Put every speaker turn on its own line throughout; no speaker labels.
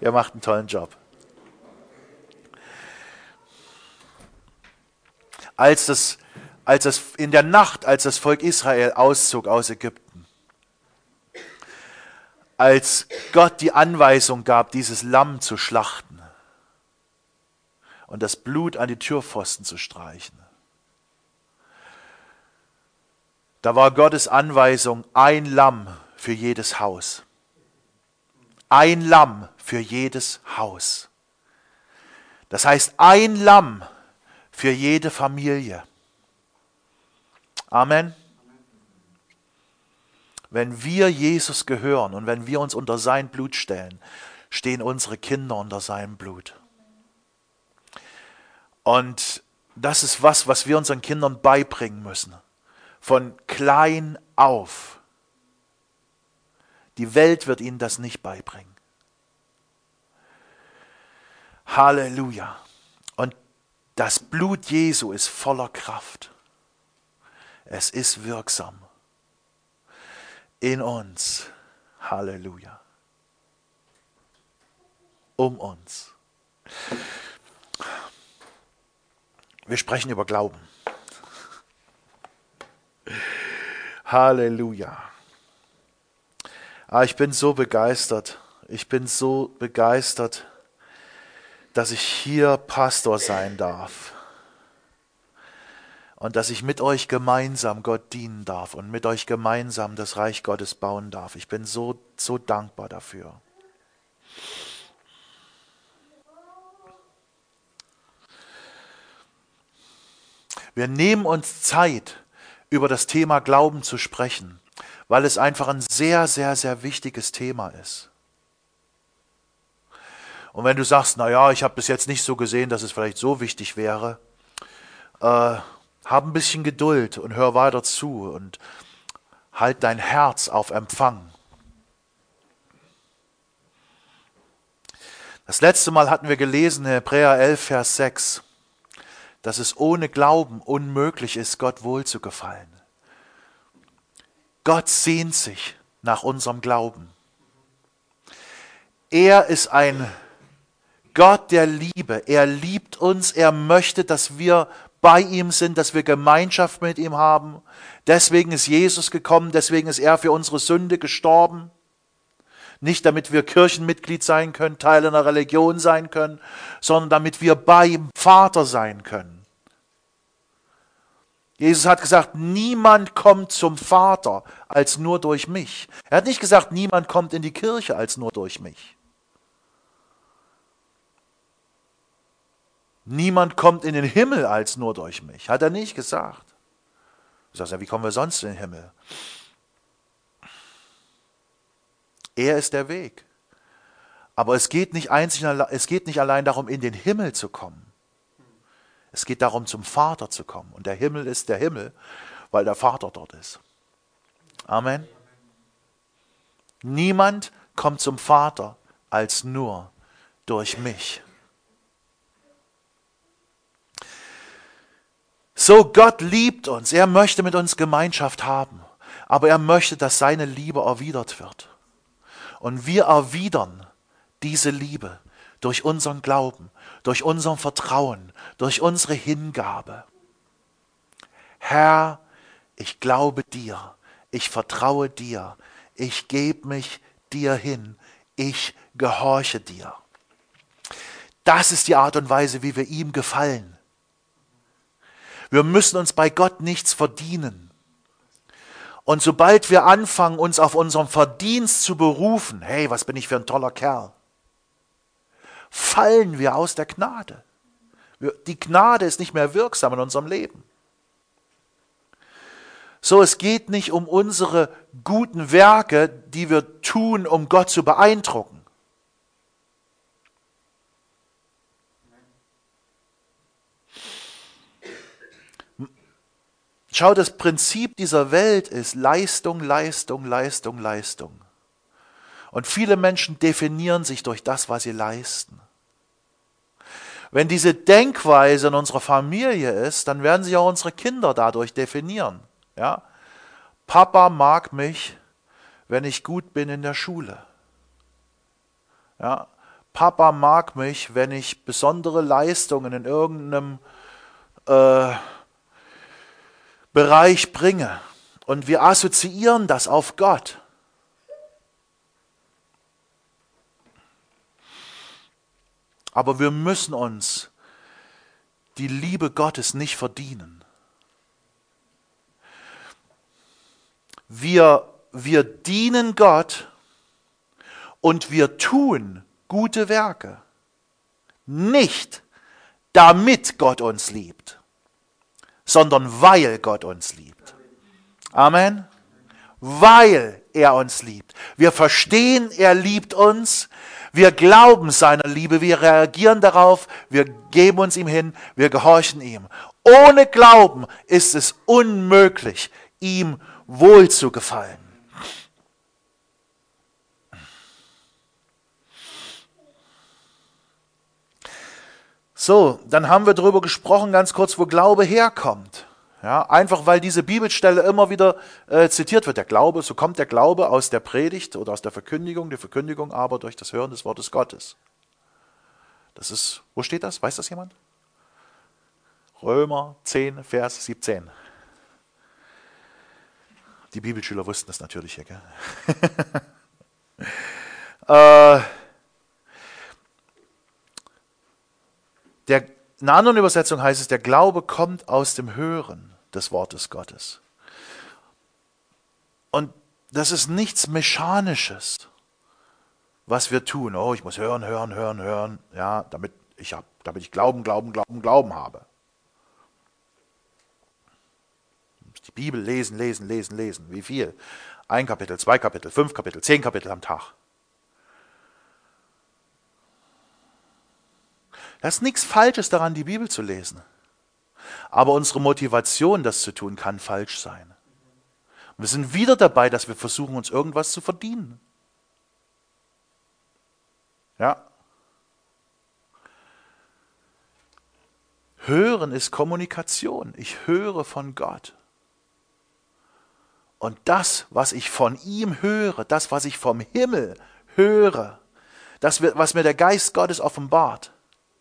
Ihr macht einen tollen Job. Als das in der Nacht, als das Volk Israel auszog aus Ägypten, als Gott die Anweisung gab, dieses Lamm zu schlachten und das Blut an die Türpfosten zu streichen, da war Gottes Anweisung ein Lamm für jedes Haus. Ein Lamm für jedes Haus. Das heißt, ein Lamm für jede Familie. Amen. Wenn wir Jesus gehören und wenn wir uns unter sein Blut stellen, stehen unsere Kinder unter seinem Blut. Und das ist was wir unseren Kindern beibringen müssen. Von klein auf. Die Welt wird ihnen das nicht beibringen. Halleluja. Und das Blut Jesu ist voller Kraft. Es ist wirksam. In uns. Halleluja. Um uns. Wir sprechen über Glauben. Halleluja. Ich bin so begeistert. Ich bin so begeistert, dass ich hier Pastor sein darf. Und dass ich mit euch gemeinsam Gott dienen darf und mit euch gemeinsam das Reich Gottes bauen darf. Ich bin so dankbar dafür. Wir nehmen uns Zeit, über das Thema Glauben zu sprechen, weil es einfach ein sehr, sehr, sehr wichtiges Thema ist. Und wenn du sagst, naja, ich habe bis jetzt nicht so gesehen, dass es vielleicht so wichtig wäre, hab ein bisschen Geduld und hör weiter zu und halt dein Herz auf Empfang. Das letzte Mal hatten wir gelesen in Hebräer 11, Vers 6, dass es ohne Glauben unmöglich ist, Gott wohlzugefallen. Gott sehnt sich nach unserem Glauben. Er ist ein Gott der Liebe. Er liebt uns. Er möchte, dass wir bei ihm sind, dass wir Gemeinschaft mit ihm haben. Deswegen ist Jesus gekommen. Deswegen ist er für unsere Sünde gestorben. Nicht damit wir Kirchenmitglied sein können, Teil einer Religion sein können, sondern damit wir bei dem Vater sein können. Jesus hat gesagt, niemand kommt zum Vater als nur durch mich. Er hat nicht gesagt, niemand kommt in die Kirche als nur durch mich. Niemand kommt in den Himmel als nur durch mich. Hat er nicht gesagt. Du sagst ja, wie kommen wir sonst in den Himmel? Er ist der Weg. Aber es geht nicht allein darum, in den Himmel zu kommen. Es geht darum, zum Vater zu kommen. Und der Himmel ist der Himmel, weil der Vater dort ist. Amen. Niemand kommt zum Vater als nur durch mich. So, Gott liebt uns. Er möchte mit uns Gemeinschaft haben. Aber er möchte, dass seine Liebe erwidert wird. Und wir erwidern diese Liebe durch unseren Glauben, durch unser Vertrauen, durch unsere Hingabe. Herr, ich glaube dir, ich vertraue dir, ich gebe mich dir hin, ich gehorche dir. Das ist die Art und Weise, wie wir ihm gefallen. Wir müssen uns bei Gott nichts verdienen. Und sobald wir anfangen, uns auf unseren Verdienst zu berufen, hey, was bin ich für ein toller Kerl, fallen wir aus der Gnade. Die Gnade ist nicht mehr wirksam in unserem Leben. So, es geht nicht um unsere guten Werke, die wir tun, um Gott zu beeindrucken. Schau, das Prinzip dieser Welt ist Leistung, Leistung, Leistung, Leistung. Und viele Menschen definieren sich durch das, was sie leisten. Wenn diese Denkweise in unserer Familie ist, dann werden sich auch unsere Kinder dadurch definieren. Ja? Papa mag mich, wenn ich gut bin in der Schule. Ja? Papa mag mich, wenn ich besondere Leistungen in irgendeinem Bereich bringe. Und wir assoziieren das auf Gott. Aber wir müssen uns die Liebe Gottes nicht verdienen. Wir dienen Gott und wir tun gute Werke. Nicht damit Gott uns liebt, sondern weil Gott uns liebt. Amen. Weil er uns liebt. Wir verstehen, er liebt uns. Wir glauben seiner Liebe. Wir reagieren darauf. Wir geben uns ihm hin. Wir gehorchen ihm. Ohne Glauben ist es unmöglich, ihm wohl zu gefallen. So, dann haben wir darüber gesprochen, ganz kurz, wo Glaube herkommt. Ja, einfach weil diese Bibelstelle immer wieder zitiert wird. Der Glaube, so kommt der Glaube aus der Predigt oder aus der Verkündigung, die Verkündigung aber durch das Hören des Wortes Gottes. Das ist, wo steht das? Weiß das jemand? Römer 10, Vers 17. Die Bibelschüler wussten das natürlich hier, gell? In einer anderen Übersetzung heißt es, der Glaube kommt aus dem Hören des Wortes Gottes. Und das ist nichts Mechanisches, was wir tun. Oh, ich muss hören, ja, damit ich Glauben habe. Die Bibel lesen. Wie viel? 1 Kapitel, 2 Kapitel, 5 Kapitel, 10 Kapitel am Tag. Da ist nichts Falsches daran, die Bibel zu lesen. Aber unsere Motivation, das zu tun, kann falsch sein. Und wir sind wieder dabei, dass wir versuchen, uns irgendwas zu verdienen. Ja. Hören ist Kommunikation. Ich höre von Gott. Und das, was ich von ihm höre, das, was ich vom Himmel höre, das, was mir der Geist Gottes offenbart,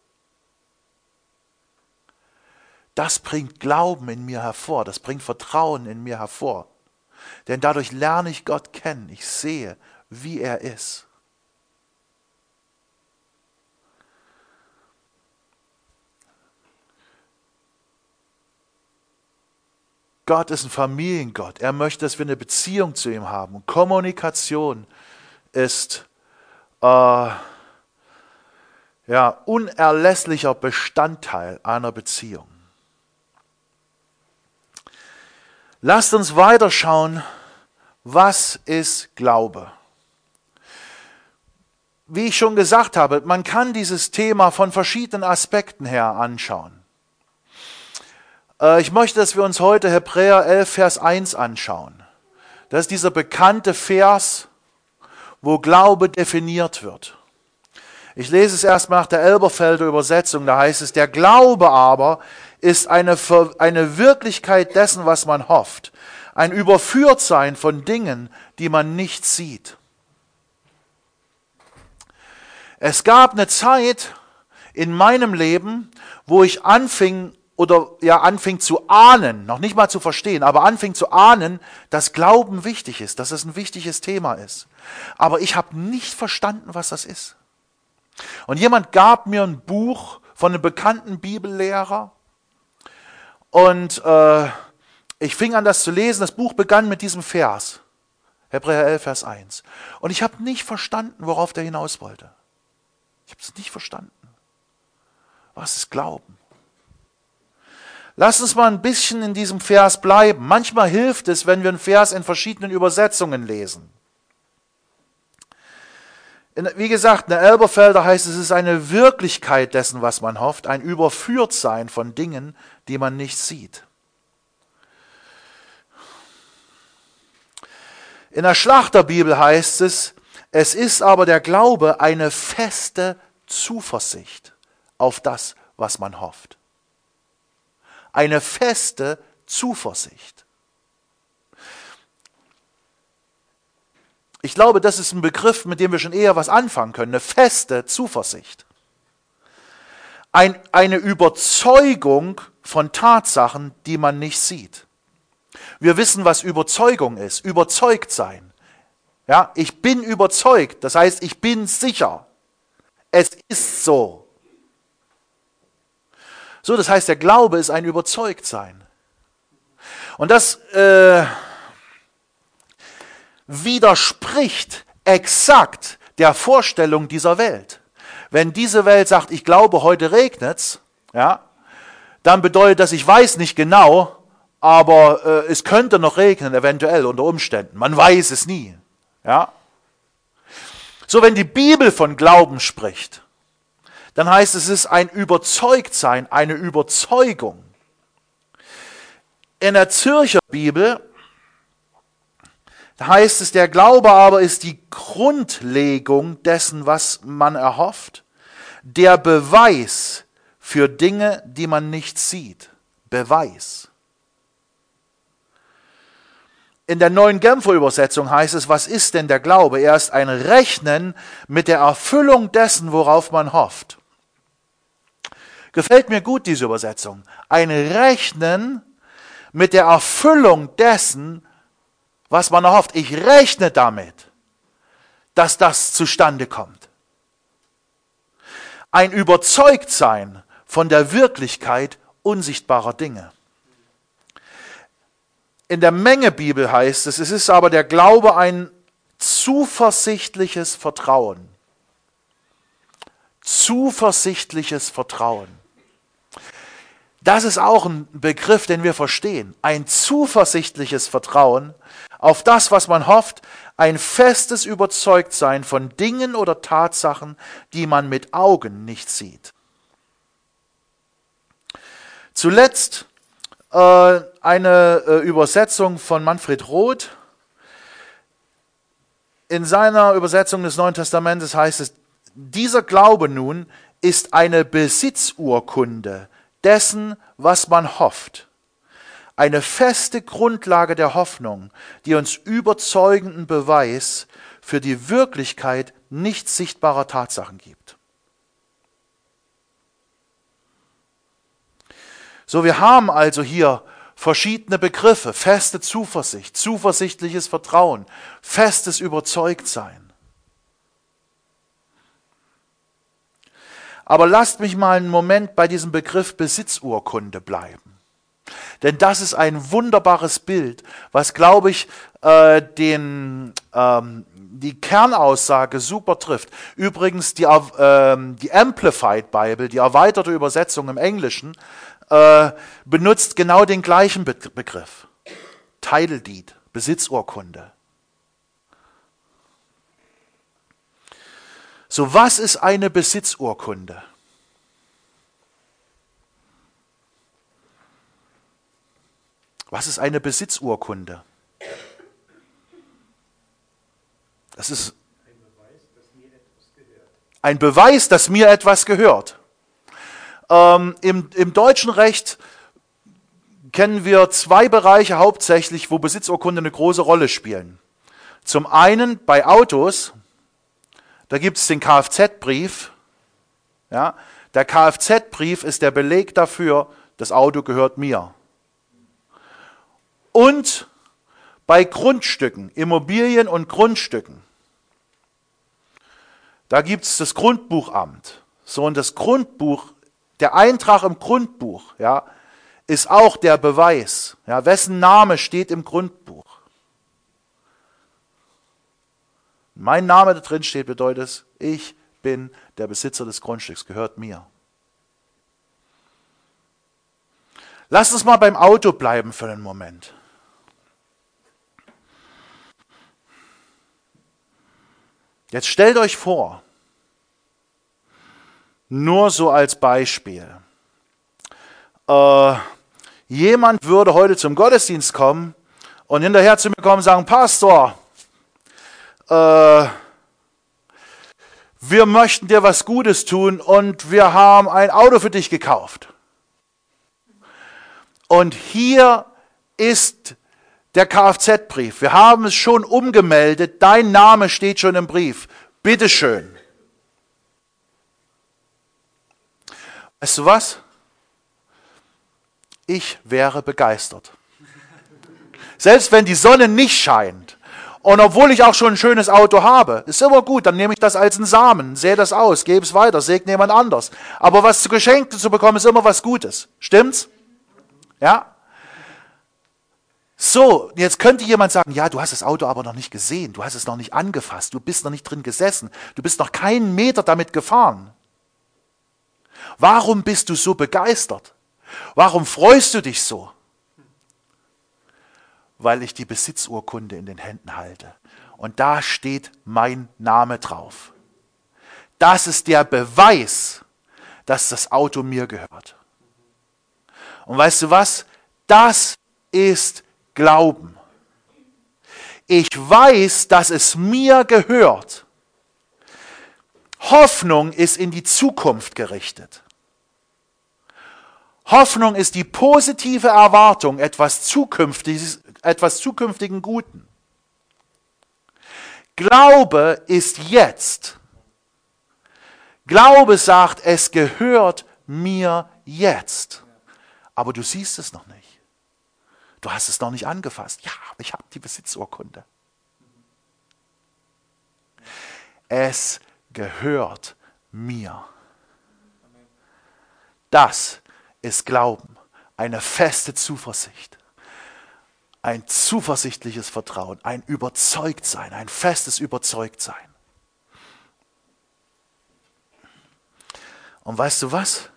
das bringt Glauben in mir hervor, das bringt Vertrauen in mir hervor. Denn dadurch lerne ich Gott kennen, ich sehe, wie er ist. Gott ist ein Familiengott. Er möchte, dass wir eine Beziehung zu ihm haben. Und Kommunikation ist unerlässlicher Bestandteil einer Beziehung. Lasst uns weiterschauen, was ist Glaube? Wie ich schon gesagt habe, man kann dieses Thema von verschiedenen Aspekten her anschauen. Ich möchte, dass wir uns heute Hebräer 11, Vers 1 anschauen. Das ist dieser bekannte Vers, wo Glaube definiert wird. Ich lese es erstmal nach der Elberfelder Übersetzung, da heißt es, der Glaube aber ist eine Wirklichkeit dessen, was man hofft. Ein Überführtsein von Dingen, die man nicht sieht. Es gab eine Zeit in meinem Leben, wo ich anfing zu ahnen, noch nicht mal zu verstehen, aber anfing zu ahnen, dass Glauben wichtig ist, dass es ein wichtiges Thema ist. Aber ich habe nicht verstanden, was das ist. Und jemand gab mir ein Buch von einem bekannten Bibellehrer und ich fing an, das zu lesen. Das Buch begann mit diesem Vers, Hebräer 11, Vers 1. Und ich habe nicht verstanden, worauf der hinaus wollte. Ich habe es nicht verstanden. Was ist Glauben? Lass uns mal ein bisschen in diesem Vers bleiben. Manchmal hilft es, wenn wir einen Vers in verschiedenen Übersetzungen lesen. Wie gesagt, in der Elberfelder heißt es, es ist eine Wirklichkeit dessen, was man hofft, ein Überführtsein von Dingen, die man nicht sieht. In der Schlachterbibel heißt es, es ist aber der Glaube eine feste Zuversicht auf das, was man hofft. Eine feste Zuversicht. Ich glaube, das ist ein Begriff, mit dem wir schon eher was anfangen können. Eine feste Zuversicht. Eine Überzeugung von Tatsachen, die man nicht sieht. Wir wissen, was Überzeugung ist. Überzeugt sein. Ja, ich bin überzeugt. Das heißt, ich bin sicher. Es ist so. So, das heißt, der Glaube ist ein Überzeugtsein. Und das widerspricht exakt der Vorstellung dieser Welt. Wenn diese Welt sagt, ich glaube, heute regnet's, ja, dann bedeutet das, ich weiß nicht genau, aber es könnte noch regnen, eventuell unter Umständen. Man weiß es nie. Ja. So, wenn die Bibel von Glauben spricht, dann heißt es ist ein Überzeugtsein, eine Überzeugung. In der Zürcher Bibel heißt es, der Glaube aber ist die Grundlegung dessen, was man erhofft, der Beweis für Dinge, die man nicht sieht. Beweis. In der Neuen Genfer Übersetzung heißt es, was ist denn der Glaube? Er ist ein Rechnen mit der Erfüllung dessen, worauf man hofft. Gefällt mir gut, diese Übersetzung. Ein Rechnen mit der Erfüllung dessen, was man erhofft. Ich rechne damit, dass das zustande kommt. Ein Überzeugtsein von der Wirklichkeit unsichtbarer Dinge. In der Mengebibel heißt es, es ist aber der Glaube ein zuversichtliches Vertrauen. Zuversichtliches Vertrauen. Das ist auch ein Begriff, den wir verstehen. Ein zuversichtliches Vertrauen auf das, was man hofft, ein festes Überzeugtsein von Dingen oder Tatsachen, die man mit Augen nicht sieht. Zuletzt eine Übersetzung von Manfred Roth. In seiner Übersetzung des Neuen Testamentes heißt es, dieser Glaube nun ist eine Besitzurkunde dessen, was man hofft. Eine feste Grundlage der Hoffnung, die uns überzeugenden Beweis für die Wirklichkeit nicht sichtbarer Tatsachen gibt. So, wir haben also hier verschiedene Begriffe, feste Zuversicht, zuversichtliches Vertrauen, festes Überzeugtsein. Aber lasst mich mal einen Moment bei diesem Begriff Besitzurkunde bleiben. Denn das ist ein wunderbares Bild, was, glaube ich, die Kernaussage super trifft. Übrigens, die Amplified Bible, die erweiterte Übersetzung im Englischen, benutzt genau den gleichen Begriff. Title Deed, Besitzurkunde. So, was ist eine Besitzurkunde? Was ist eine Besitzurkunde? Das ist ein Beweis, dass mir etwas gehört. Im deutschen Recht kennen wir zwei Bereiche hauptsächlich, wo Besitzurkunde eine große Rolle spielen. Zum einen bei Autos, da gibt es den Kfz-Brief. Ja, der Kfz-Brief ist der Beleg dafür, das Auto gehört mir. Und bei Grundstücken, Immobilien und Grundstücken, da gibt es das Grundbuchamt. So, und das Grundbuch, der Eintrag im Grundbuch, ja, ist auch der Beweis. Ja, wessen Name steht im Grundbuch? Mein Name da drin steht, bedeutet es, ich bin der Besitzer des Grundstücks, gehört mir. Lass uns mal beim Auto bleiben für einen Moment. Jetzt stellt euch vor, nur so als Beispiel, jemand würde heute zum Gottesdienst kommen und hinterher zu mir kommen und sagen, Pastor, wir möchten dir was Gutes tun und wir haben ein Auto für dich gekauft. Und hier ist der Kfz-Brief. Wir haben es schon umgemeldet. Dein Name steht schon im Brief. Bitteschön. Weißt du was? Ich wäre begeistert. Selbst wenn die Sonne nicht scheint und obwohl ich auch schon ein schönes Auto habe, ist immer gut, dann nehme ich das als einen Samen, sähe das aus, gebe es weiter, segne jemand anders. Aber was zu geschenkt zu bekommen, ist immer was Gutes. Stimmt's? Ja? So, jetzt könnte jemand sagen, ja, du hast das Auto aber noch nicht gesehen, du hast es noch nicht angefasst, du bist noch nicht drin gesessen, du bist noch keinen Meter damit gefahren. Warum bist du so begeistert? Warum freust du dich so? Weil ich die Besitzurkunde in den Händen halte. Und da steht mein Name drauf. Das ist der Beweis, dass das Auto mir gehört. Und weißt du was? Das ist Glauben. Ich weiß, dass es mir gehört. Hoffnung ist in die Zukunft gerichtet. Hoffnung ist die positive Erwartung etwas zukünftigen Guten. Glaube ist jetzt. Glaube sagt, es gehört mir jetzt. Aber du siehst es noch nicht. Du hast es noch nicht angefasst. Ja, aber ich habe die Besitzurkunde. Es gehört mir. Das ist Glauben, eine feste Zuversicht, ein zuversichtliches Vertrauen, ein Überzeugtsein, ein festes Überzeugtsein. Und weißt du was?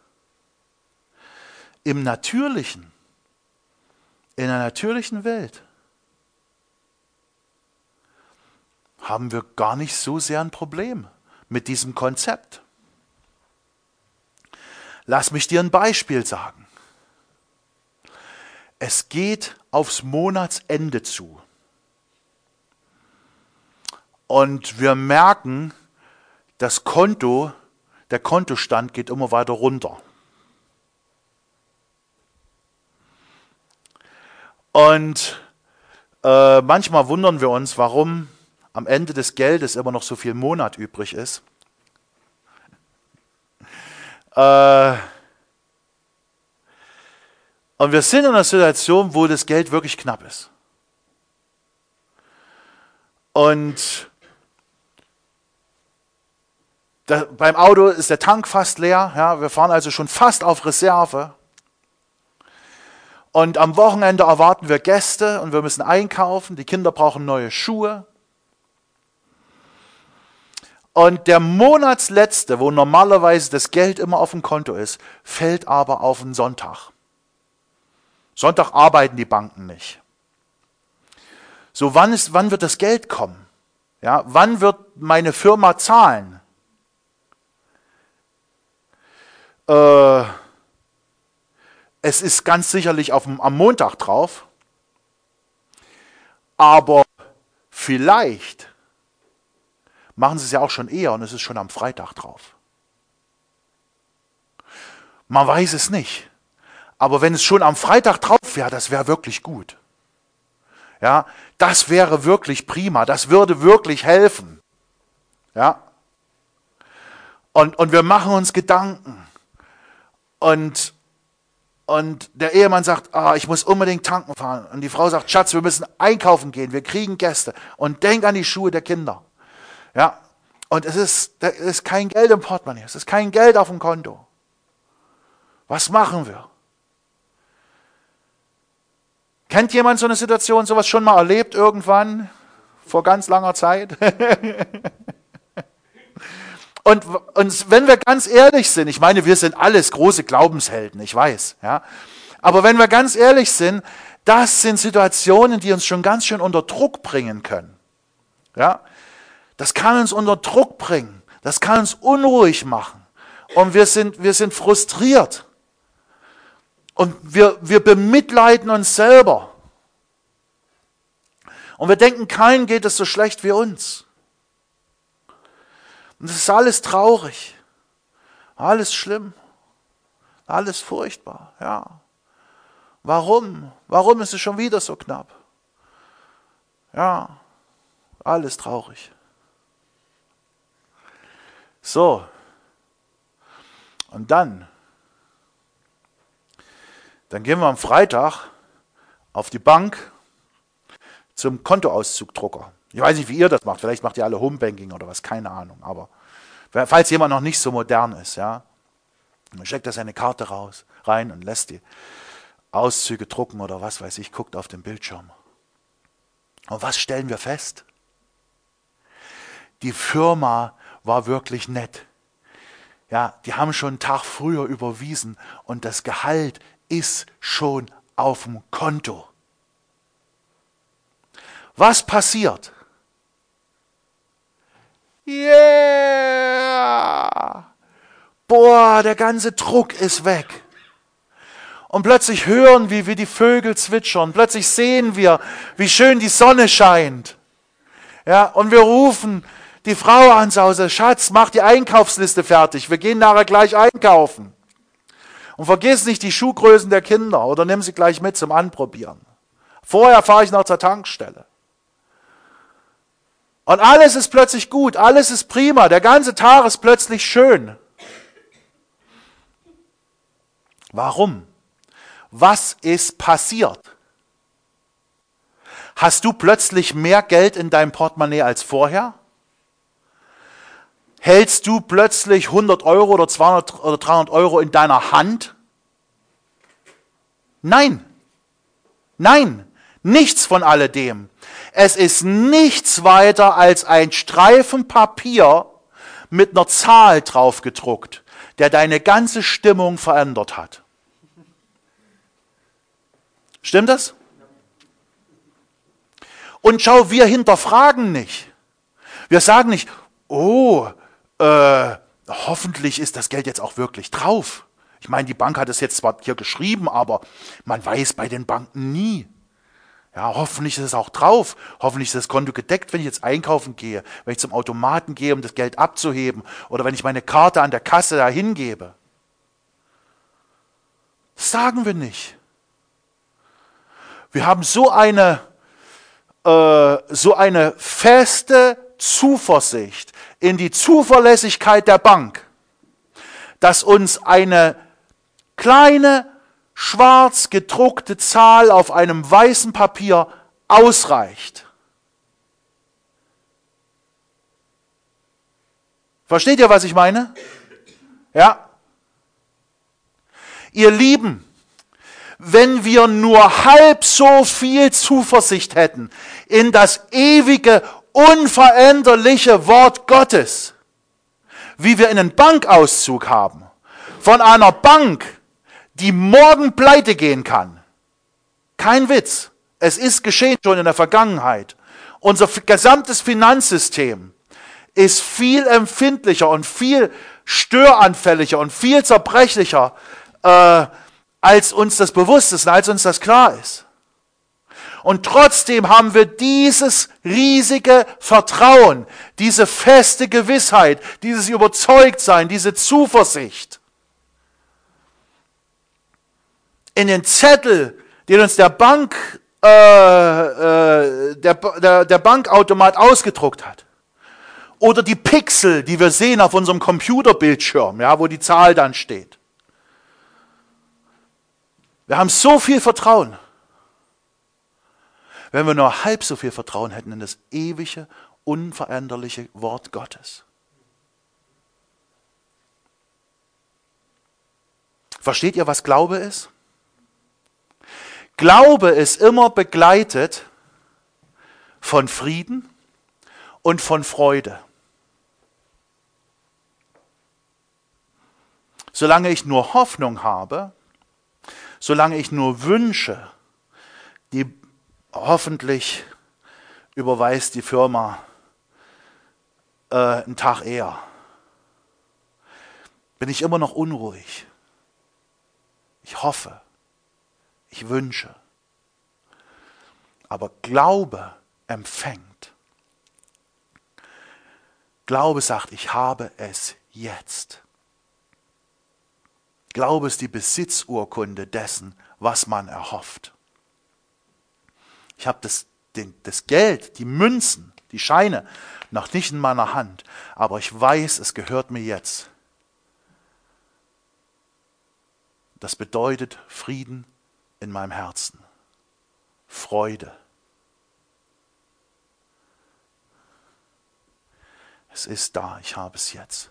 Im Natürlichen, in der natürlichen Welt haben wir gar nicht so sehr ein Problem mit diesem Konzept. Lass mich dir ein Beispiel sagen. Es geht aufs Monatsende zu. Und wir merken, der Kontostand geht immer weiter runter. Und manchmal wundern wir uns, warum am Ende des Geldes immer noch so viel Monat übrig ist. Und wir sind in einer Situation, wo das Geld wirklich knapp ist. Und beim Auto ist der Tank fast leer. Ja, wir fahren also schon fast auf Reserve. Und am Wochenende erwarten wir Gäste und wir müssen einkaufen. Die Kinder brauchen neue Schuhe. Und der Monatsletzte, wo normalerweise das Geld immer auf dem Konto ist, fällt aber auf den Sonntag. Sonntag arbeiten die Banken nicht. So, wann wird das Geld kommen? Ja, wann wird meine Firma zahlen? Es ist ganz sicherlich am Montag drauf, aber vielleicht machen sie es ja auch schon eher und es ist schon am Freitag drauf. Man weiß es nicht. Aber wenn es schon am Freitag drauf wäre, das wäre wirklich gut. Ja, das wäre wirklich prima. Das würde wirklich helfen. Ja. Und wir machen uns Gedanken. Und der Ehemann sagt, ich muss unbedingt tanken fahren. Und die Frau sagt, Schatz, wir müssen einkaufen gehen. Wir kriegen Gäste. Und denk an die Schuhe der Kinder. Ja, und es ist kein Geld im Portemonnaie, es ist kein Geld auf dem Konto. Was machen wir? Kennt jemand so eine Situation, sowas schon mal erlebt irgendwann, vor ganz langer Zeit? Und wenn wir ganz ehrlich sind, ich meine, wir sind alles große Glaubenshelden, ich weiß, ja. Aber wenn wir ganz ehrlich sind, das sind Situationen, die uns schon ganz schön unter Druck bringen können. Ja. Das kann uns unter Druck bringen. Das kann uns unruhig machen. Und wir sind frustriert. Und wir bemitleiden uns selber. Und wir denken, keinem geht es so schlecht wie uns. Und es ist alles traurig. Alles schlimm. Alles furchtbar. Ja. Warum? Warum ist es schon wieder so knapp? Ja, alles traurig. So. Und dann gehen wir am Freitag auf die Bank zum Kontoauszugdrucker. Ich weiß nicht, wie ihr das macht. Vielleicht macht ihr alle Homebanking oder was, keine Ahnung. Aber falls jemand noch nicht so modern ist, ja, dann steckt er seine Karte rein und lässt die Auszüge drucken oder was weiß ich, guckt auf den Bildschirm. Und was stellen wir fest? Die Firma war wirklich nett. Ja, die haben schon einen Tag früher überwiesen und das Gehalt ist schon auf dem Konto. Was passiert? Yeah! Boah, der ganze Druck ist weg. Und plötzlich hören wir, wie die Vögel zwitschern. Plötzlich sehen wir, wie schön die Sonne scheint. Ja, und wir rufen die Frau ans Haus: Schatz, mach die Einkaufsliste fertig. Wir gehen nachher gleich einkaufen. Und vergiss nicht die Schuhgrößen der Kinder oder nimm sie gleich mit zum Anprobieren. Vorher fahre ich noch zur Tankstelle. Und alles ist plötzlich gut, alles ist prima, der ganze Tag ist plötzlich schön. Warum? Was ist passiert? Hast du plötzlich mehr Geld in deinem Portemonnaie als vorher? Hältst du plötzlich 100 Euro oder 200 oder 300 Euro in deiner Hand? Nein. Nein, nichts von alledem. Es ist nichts weiter als ein Streifen Papier mit einer Zahl drauf gedruckt, der deine ganze Stimmung verändert hat. Stimmt das? Und schau, wir hinterfragen nicht. Wir sagen nicht: oh, hoffentlich ist das Geld jetzt auch wirklich drauf. Ich meine, die Bank hat es jetzt zwar hier geschrieben, aber man weiß bei den Banken nie. Ja, hoffentlich ist es auch drauf. Hoffentlich ist das Konto gedeckt, wenn ich jetzt einkaufen gehe, wenn ich zum Automaten gehe, um das Geld abzuheben, oder wenn ich meine Karte an der Kasse da hingebe. Das sagen wir nicht. Wir haben so eine feste Zuversicht in die Zuverlässigkeit der Bank, dass uns eine kleine, schwarz gedruckte Zahl auf einem weißen Papier ausreicht. Versteht ihr, was ich meine? Ja. Ihr Lieben, wenn wir nur halb so viel Zuversicht hätten in das ewige, unveränderliche Wort Gottes, wie wir einen Bankauszug haben, von einer Bank, die morgen pleite gehen kann. Kein Witz. Es ist geschehen schon in der Vergangenheit. Unser gesamtes Finanzsystem ist viel empfindlicher und viel störanfälliger und viel zerbrechlicher, als uns das bewusst ist, als uns das klar ist. Und trotzdem haben wir dieses riesige Vertrauen, diese feste Gewissheit, dieses Überzeugtsein, diese Zuversicht. In den Zettel, den uns der Bankautomat ausgedruckt hat. Oder die Pixel, die wir sehen auf unserem Computerbildschirm, ja, wo die Zahl dann steht. Wir haben so viel Vertrauen. Wenn wir nur halb so viel Vertrauen hätten in das ewige, unveränderliche Wort Gottes. Versteht ihr, was Glaube ist? Glaube ist immer begleitet von Frieden und von Freude. Solange ich nur Hoffnung habe, solange ich nur Wünsche, die hoffentlich überweist die Firma einen Tag eher, bin ich immer noch unruhig. Ich hoffe, ich wünsche. Aber Glaube empfängt. Glaube sagt, ich habe es jetzt. Glaube ist die Besitzurkunde dessen, was man erhofft. Ich habe das Geld, die Münzen, die Scheine noch nicht in meiner Hand, aber ich weiß, es gehört mir jetzt. Das bedeutet Frieden in meinem Herzen, Freude. Es ist da, ich habe es jetzt.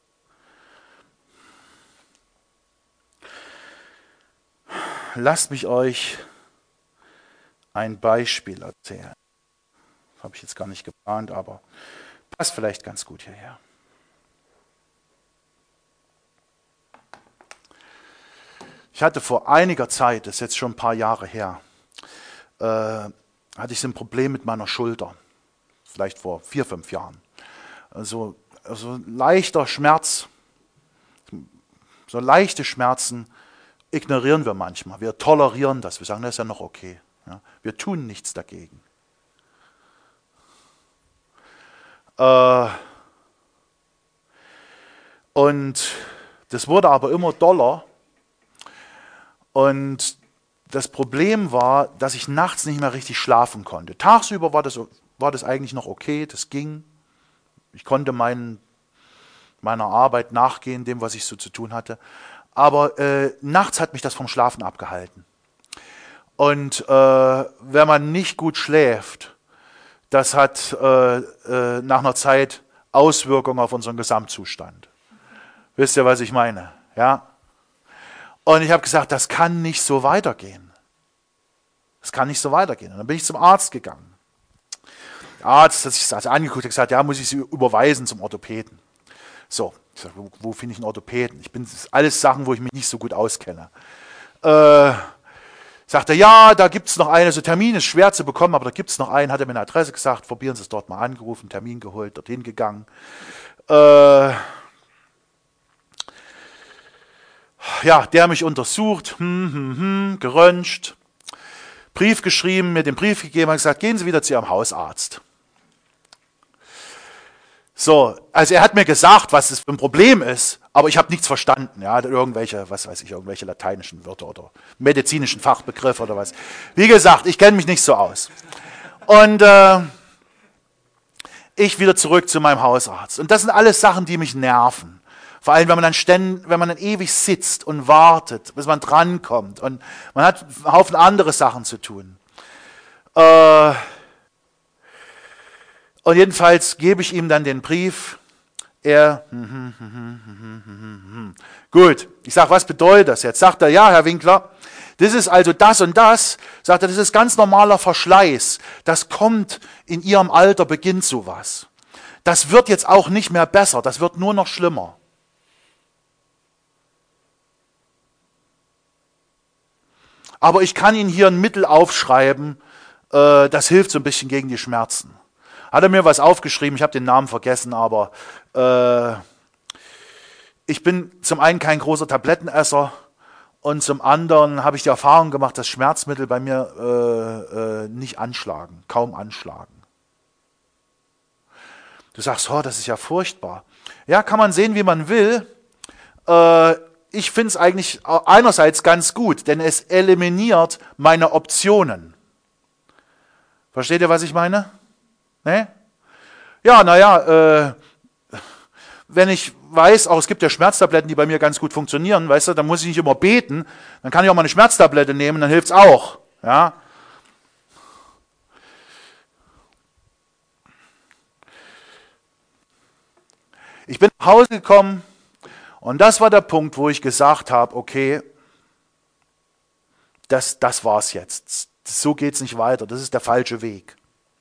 Lasst mich euch ein Beispiel erzählen. Das habe ich jetzt gar nicht geplant, aber passt vielleicht ganz gut hierher. Ich hatte vor einiger Zeit, das ist jetzt schon ein paar Jahre her, hatte ich so ein Problem mit meiner Schulter. Vielleicht vor 4, 5 Jahren. Also leichter Schmerz, so leichte Schmerzen ignorieren wir manchmal. Wir tolerieren das. Wir sagen, das ist ja noch okay. Ja, wir tun nichts dagegen. Und das wurde aber immer doller. Und das Problem war, dass ich nachts nicht mehr richtig schlafen konnte. Tagsüber war das eigentlich noch okay, das ging. Ich konnte meiner Arbeit nachgehen, dem, was ich so zu tun hatte. Aber nachts hat mich das vom Schlafen abgehalten. Und wenn man nicht gut schläft, das hat nach einer Zeit Auswirkungen auf unseren Gesamtzustand. Wisst ihr, was ich meine? Ja? Und ich habe gesagt, das kann nicht so weitergehen. Das kann nicht so weitergehen. Und dann bin ich zum Arzt gegangen. Der Arzt hat sich das angeguckt und gesagt, ja, muss ich Sie überweisen zum Orthopäden. So, ich sage, wo finde ich einen Orthopäden? Das ist alles Sachen, wo ich mich nicht so gut auskenne. Sagt er, ja, da gibt es noch einen, so Termin ist schwer zu bekommen, aber da gibt es noch einen, hat er mir eine Adresse gesagt, probieren Sie es dort mal angerufen, Termin geholt, dorthin gegangen. Ja, der mich untersucht, geröntgt, Brief geschrieben, mir den Brief gegeben, hat gesagt, gehen Sie wieder zu Ihrem Hausarzt. So, also er hat mir gesagt, was das für ein Problem ist, aber ich habe nichts verstanden. Ja, irgendwelche, was weiß ich, irgendwelche lateinischen Wörter oder medizinischen Fachbegriffe oder was. Wie gesagt, ich kenne mich nicht so aus. Und ich wieder zurück zu meinem Hausarzt. Und das sind alles Sachen, die mich nerven. Vor allem, wenn man dann ewig sitzt und wartet, bis man drankommt. Und man hat einen Haufen andere Sachen zu tun. Und jedenfalls gebe ich ihm dann den Brief. Er, gut, ich sage, was bedeutet das jetzt? Sagt er, ja, Herr Winkler, das ist also das und das. Sagt er, das ist ganz normaler Verschleiß. Das kommt in Ihrem Alter, beginnt sowas. Das wird jetzt auch nicht mehr besser, das wird nur noch schlimmer. Aber ich kann Ihnen hier ein Mittel aufschreiben, das hilft so ein bisschen gegen die Schmerzen. Hat er mir was aufgeschrieben, ich habe den Namen vergessen, aber ich bin zum einen kein großer Tablettenesser und zum anderen habe ich die Erfahrung gemacht, dass Schmerzmittel bei mir nicht anschlagen, kaum anschlagen. Du sagst, oh, das ist ja furchtbar. Ja, kann man sehen, wie man will. Ich finde es eigentlich einerseits ganz gut, denn es eliminiert meine Optionen. Versteht ihr, was ich meine? Ne? Ja, naja, wenn ich weiß, auch es gibt ja Schmerztabletten, die bei mir ganz gut funktionieren, weißt du, dann muss ich nicht immer beten, dann kann ich auch mal eine Schmerztablette nehmen, dann hilft es auch. Ja? Ich bin nach Hause gekommen und das war der Punkt, wo ich gesagt habe, okay, das war's jetzt. So geht es nicht weiter, das ist der falsche Weg.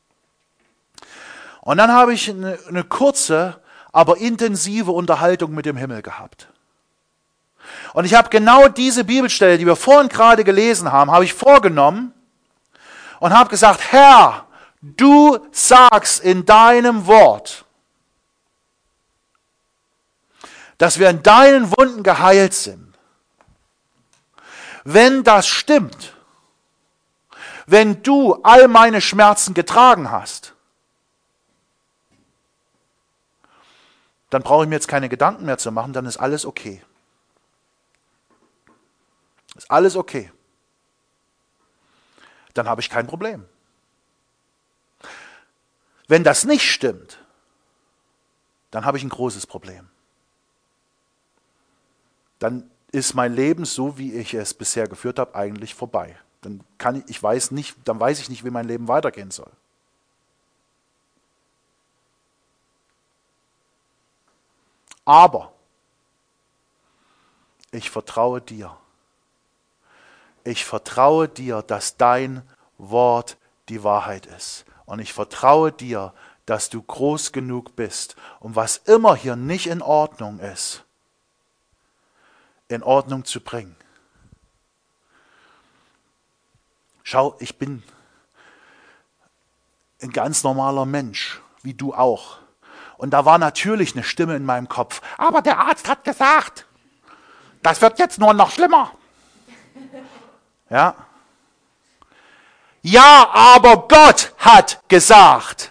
Und dann habe ich eine kurze, aber intensive Unterhaltung mit dem Himmel gehabt. Und ich habe genau diese Bibelstelle, die wir vorhin gerade gelesen haben, habe ich vorgenommen und habe gesagt, Herr, du sagst in deinem Wort, dass wir in deinen Wunden geheilt sind. Wenn das stimmt, wenn du all meine Schmerzen getragen hast, dann brauche ich mir jetzt keine Gedanken mehr zu machen, dann ist alles okay. Ist alles okay. Dann habe ich kein Problem. Wenn das nicht stimmt, dann habe ich ein großes Problem. Dann ist mein Leben, so wie ich es bisher geführt habe, eigentlich vorbei. Dann weiß ich nicht, wie mein Leben weitergehen soll. Aber ich vertraue dir. Ich vertraue dir, dass dein Wort die Wahrheit ist. Und ich vertraue dir, dass du groß genug bist, um was immer hier nicht in Ordnung ist, in Ordnung zu bringen. Schau, ich bin ein ganz normaler Mensch, wie du auch. Und da war natürlich eine Stimme in meinem Kopf. Aber der Arzt hat gesagt, das wird jetzt nur noch schlimmer. Ja? Ja, aber Gott hat gesagt.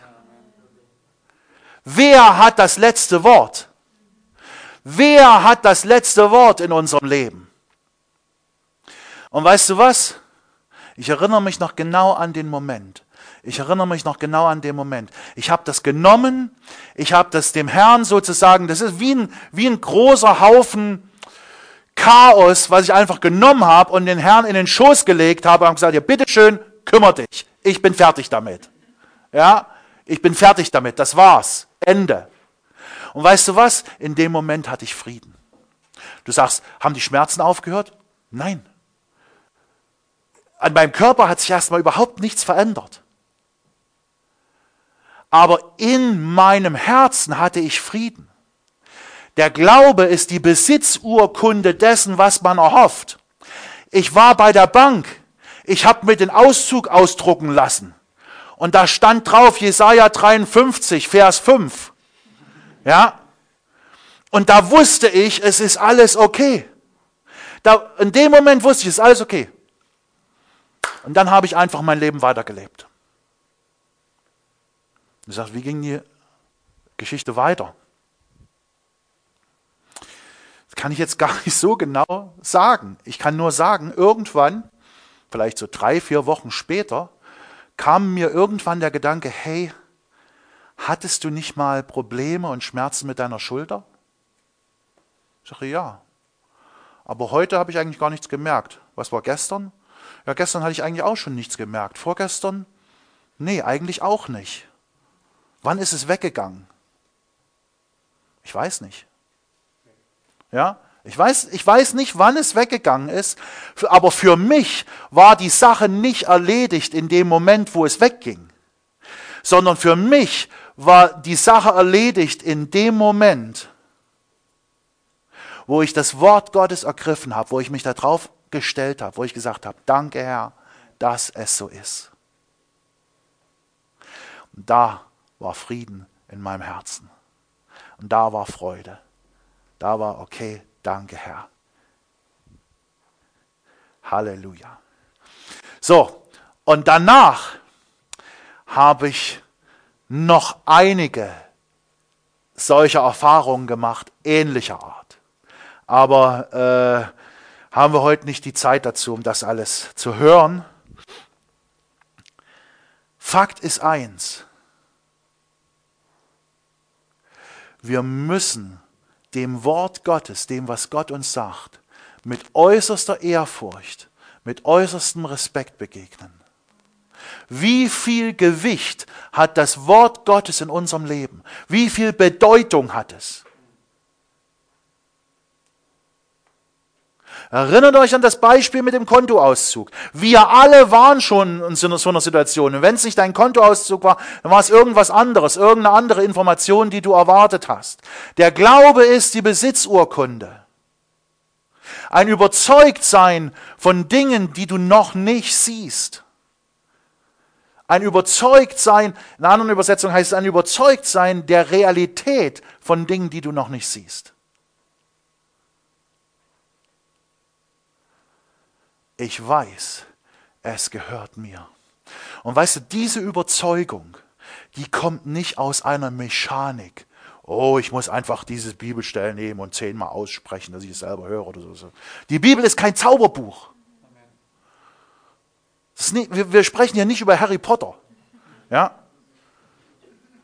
Wer hat das letzte Wort? Wer hat das letzte Wort in unserem Leben? Und weißt du was? Ich erinnere mich noch genau an den Moment. Ich habe das genommen, ich habe das dem Herrn sozusagen, das ist wie ein großer Haufen Chaos, was ich einfach genommen habe und den Herrn in den Schoß gelegt habe und gesagt, ja, bitteschön, kümmere dich. Ich bin fertig damit. Ja, ich bin fertig damit. Das war's. Ende. Und weißt du was? In dem Moment hatte ich Frieden. Du sagst, haben die Schmerzen aufgehört? Nein. An meinem Körper hat sich erstmal überhaupt nichts verändert. Aber in meinem Herzen hatte ich Frieden. Der Glaube ist die Besitzurkunde dessen, was man erhofft. Ich war bei der Bank. Ich habe mir den Auszug ausdrucken lassen. Und da stand drauf Jesaja 53, Vers 5. Ja? Und da wusste ich, es ist alles okay. In dem Moment wusste ich, es ist alles okay. Und dann habe ich einfach mein Leben weitergelebt. Du sagst, wie ging die Geschichte weiter? Das kann ich jetzt gar nicht so genau sagen. Ich kann nur sagen, irgendwann, vielleicht so 3-4 Wochen später, kam mir irgendwann der Gedanke, hey, hattest du nicht mal Probleme und Schmerzen mit deiner Schulter? Ich sage, ja. Aber heute habe ich eigentlich gar nichts gemerkt. Was war gestern? Ja, gestern hatte ich eigentlich auch schon nichts gemerkt. Vorgestern? Nee, eigentlich auch nicht. Wann ist es weggegangen? Ich weiß nicht. Ja, ich weiß nicht, wann es weggegangen ist, aber für mich war die Sache nicht erledigt in dem Moment, wo es wegging, sondern für mich war die Sache erledigt in dem Moment, wo ich das Wort Gottes ergriffen habe, wo ich mich darauf gestellt habe, wo ich gesagt habe, danke Herr, dass es so ist. Und da war Frieden in meinem Herzen. Und da war Freude. Da war okay, danke Herr. Halleluja. So, und danach habe ich noch einige solcher Erfahrungen gemacht, ähnlicher Art. Aber haben wir heute nicht die Zeit dazu, um das alles zu hören. Fakt ist eins. Wir müssen dem Wort Gottes, dem, was Gott uns sagt, mit äußerster Ehrfurcht, mit äußerstem Respekt begegnen. Wie viel Gewicht hat das Wort Gottes in unserem Leben? Wie viel Bedeutung hat es? Erinnert euch an das Beispiel mit dem Kontoauszug. Wir alle waren schon in so einer Situation. Und wenn es nicht dein Kontoauszug war, dann war es irgendwas anderes, irgendeine andere Information, die du erwartet hast. Der Glaube ist die Besitzurkunde. Ein Überzeugtsein von Dingen, die du noch nicht siehst. Ein Überzeugtsein, in einer anderen Übersetzung heißt es ein Überzeugtsein der Realität von Dingen, die du noch nicht siehst. Ich weiß, es gehört mir. Und weißt du, diese Überzeugung, die kommt nicht aus einer Mechanik. Oh, ich muss einfach diese Bibelstelle nehmen und 10-mal aussprechen, dass ich es selber höre oder so. Die Bibel ist kein Zauberbuch. Wir sprechen hier nicht über Harry Potter. Ja?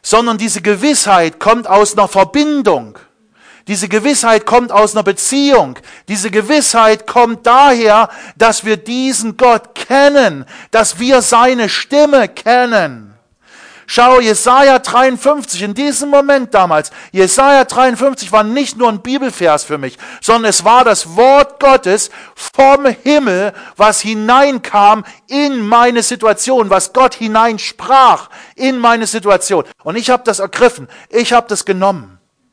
sondern diese Gewissheit kommt aus einer Verbindung. Diese Gewissheit kommt aus einer Beziehung. Diese Gewissheit kommt daher, dass wir diesen Gott kennen, dass wir seine Stimme kennen. Schau, Jesaja 53, in diesem Moment damals, Jesaja 53 war nicht nur ein Bibelvers für mich, sondern es war das Wort Gottes vom Himmel, was hineinkam in meine Situation, was Gott hineinsprach in meine Situation. Und ich habe das ergriffen, ich habe das genommen.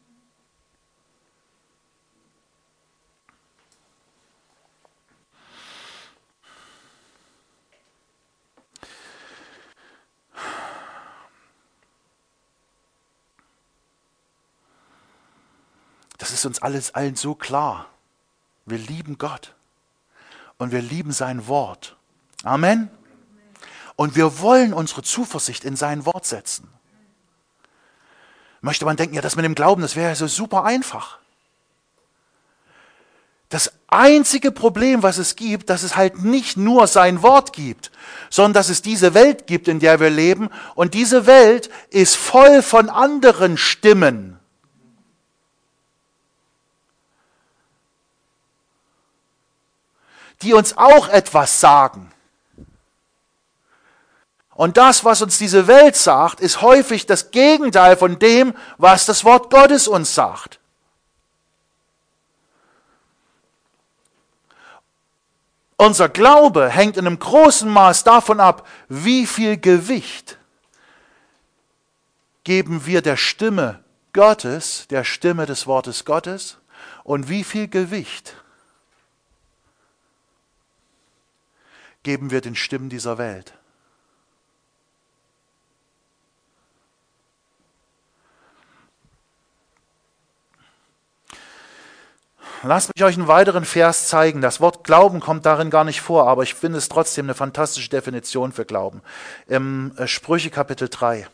Das ist uns allen so klar. Wir lieben Gott und wir lieben sein Wort. Amen. Und wir wollen unsere Zuversicht in sein Wort setzen. Möchte man denken, ja, das mit dem Glauben, das wäre ja so super einfach. Das einzige Problem, was es gibt, dass es halt nicht nur sein Wort gibt, sondern dass es diese Welt gibt, in der wir leben. Und diese Welt ist voll von anderen Stimmen. Die uns auch etwas sagen. Und das, was uns diese Welt sagt, ist häufig das Gegenteil von dem, was das Wort Gottes uns sagt. Unser Glaube hängt in einem großen Maß davon ab, wie viel Gewicht geben wir der Stimme Gottes, der Stimme des Wortes Gottes, und wie viel Gewicht geben wir den Stimmen dieser Welt. Lasst mich euch einen weiteren Vers zeigen. Das Wort Glauben kommt darin gar nicht vor, aber ich finde es trotzdem eine fantastische Definition für Glauben. Im Sprüche Kapitel 3.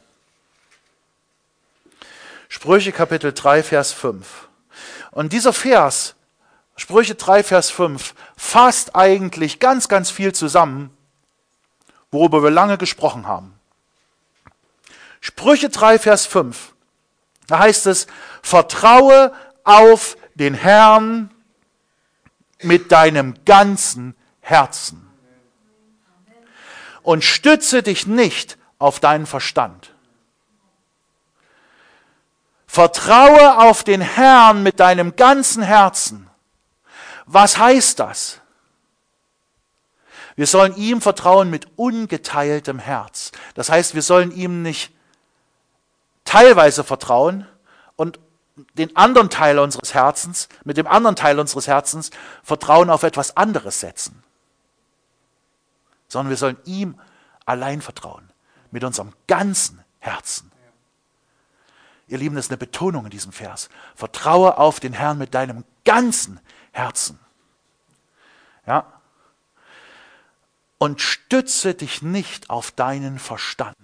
Sprüche Kapitel 3, Vers 5. Und dieser Vers, Sprüche 3, Vers 5, fasst eigentlich ganz, ganz viel zusammen, worüber wir lange gesprochen haben. Sprüche 3, Vers 5, da heißt es, vertraue auf den Herrn mit deinem ganzen Herzen und stütze dich nicht auf deinen Verstand. Vertraue auf den Herrn mit deinem ganzen Herzen. Was heißt das? Wir sollen ihm vertrauen mit ungeteiltem Herz. Das heißt, wir sollen ihm nicht teilweise vertrauen und den anderen Teil unseres Herzens, mit dem anderen Teil unseres Herzens Vertrauen auf etwas anderes setzen. Sondern wir sollen ihm allein vertrauen, mit unserem ganzen Herzen. Ihr Lieben, das ist eine Betonung in diesem Vers. Vertraue auf den Herrn mit deinem ganzen Herzen. Ja? Und stütze dich nicht auf deinen Verstand.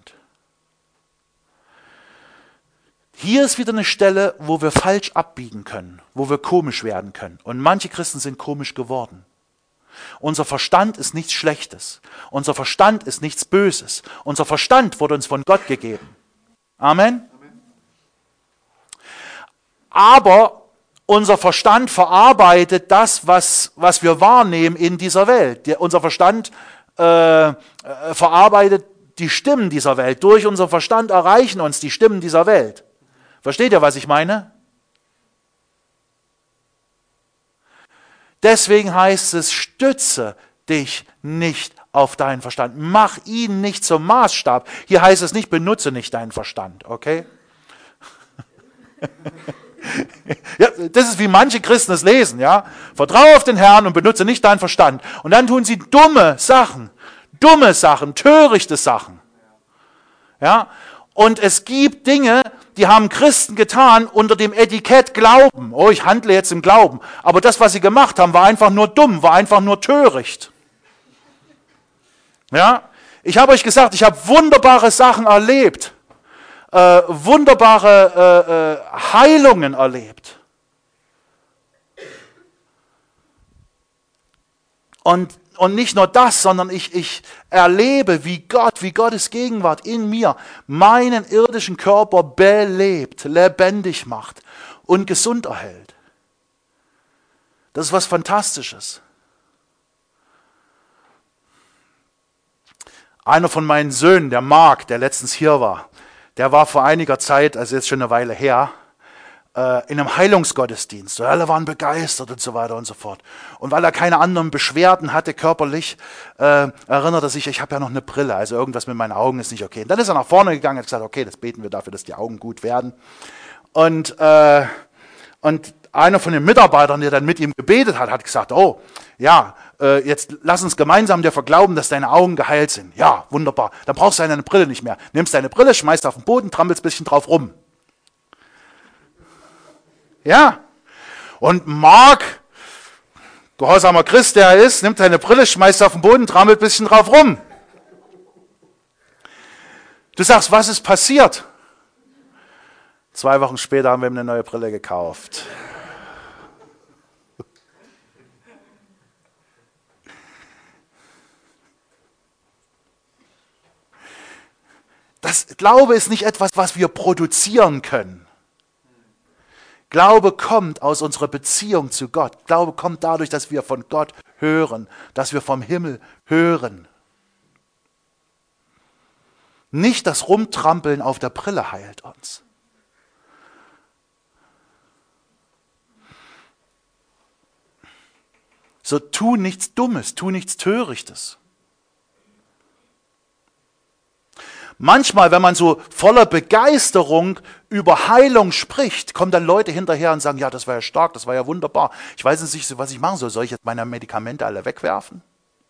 Hier ist wieder eine Stelle, wo wir falsch abbiegen können, wo wir komisch werden können. Und manche Christen sind komisch geworden. Unser Verstand ist nichts Schlechtes. Unser Verstand ist nichts Böses. Unser Verstand wurde uns von Gott gegeben. Amen. Aber unser Verstand verarbeitet das, was wir wahrnehmen in dieser Welt. Unser Verstand verarbeitet die Stimmen dieser Welt. Durch unseren Verstand erreichen uns die Stimmen dieser Welt. Versteht ihr, was ich meine? Deswegen heißt es, stütze dich nicht auf deinen Verstand. Mach ihn nicht zum Maßstab. Hier heißt es nicht, benutze nicht deinen Verstand, okay? Ja, das ist, wie manche Christen es lesen, ja? Vertraue auf den Herrn und benutze nicht deinen Verstand. Und dann tun sie dumme Sachen, törichte Sachen. Ja? Und es gibt Dinge, die haben Christen getan unter dem Etikett Glauben. Oh, ich handle jetzt im Glauben. Aber das, was sie gemacht haben, war einfach nur dumm, war einfach nur töricht. Ja? Ich habe euch gesagt, ich habe wunderbare Sachen erlebt. Wunderbare Heilungen erlebt. Und Und nicht nur das, sondern ich erlebe, wie Gottes Gegenwart in mir meinen irdischen Körper belebt, lebendig macht und gesund erhält. Das ist was Fantastisches. Einer von meinen Söhnen, der Marc, der letztens hier war, der war vor einiger Zeit, also jetzt schon eine Weile her, in einem Heilungsgottesdienst. Und alle waren begeistert und so weiter und so fort. Und weil er keine anderen Beschwerden hatte körperlich, erinnert er sich, ich habe ja noch eine Brille, also irgendwas mit meinen Augen ist nicht okay. Und dann ist er nach vorne gegangen und hat gesagt, okay, das beten wir dafür, dass die Augen gut werden. Und einer von den Mitarbeitern, der dann mit ihm gebetet hat, hat gesagt, oh, ja, jetzt lass uns gemeinsam dafür glauben, dass deine Augen geheilt sind. Ja, wunderbar. Dann brauchst du deine Brille nicht mehr. Nimmst deine Brille, schmeißt auf den Boden, trampelst ein bisschen drauf rum. Ja. Und Marc, gehorsamer Christ, der er ist, nimmt seine Brille, schmeißt auf den Boden, trampelt ein bisschen drauf rum. Du sagst, was ist passiert? 2 Wochen später haben wir ihm eine neue Brille gekauft. Das Glaube ist nicht etwas, was wir produzieren können. Glaube kommt aus unserer Beziehung zu Gott. Glaube kommt dadurch, dass wir von Gott hören, dass wir vom Himmel hören. Nicht das Rumtrampeln auf der Brille heilt uns. So tu nichts Dummes, tu nichts Törichtes. Manchmal, wenn man so voller Begeisterung über Heilung spricht, kommen dann Leute hinterher und sagen, ja, das war ja stark, das war ja wunderbar. Ich weiß jetzt nicht, was ich machen soll. Soll ich jetzt meine Medikamente alle wegwerfen?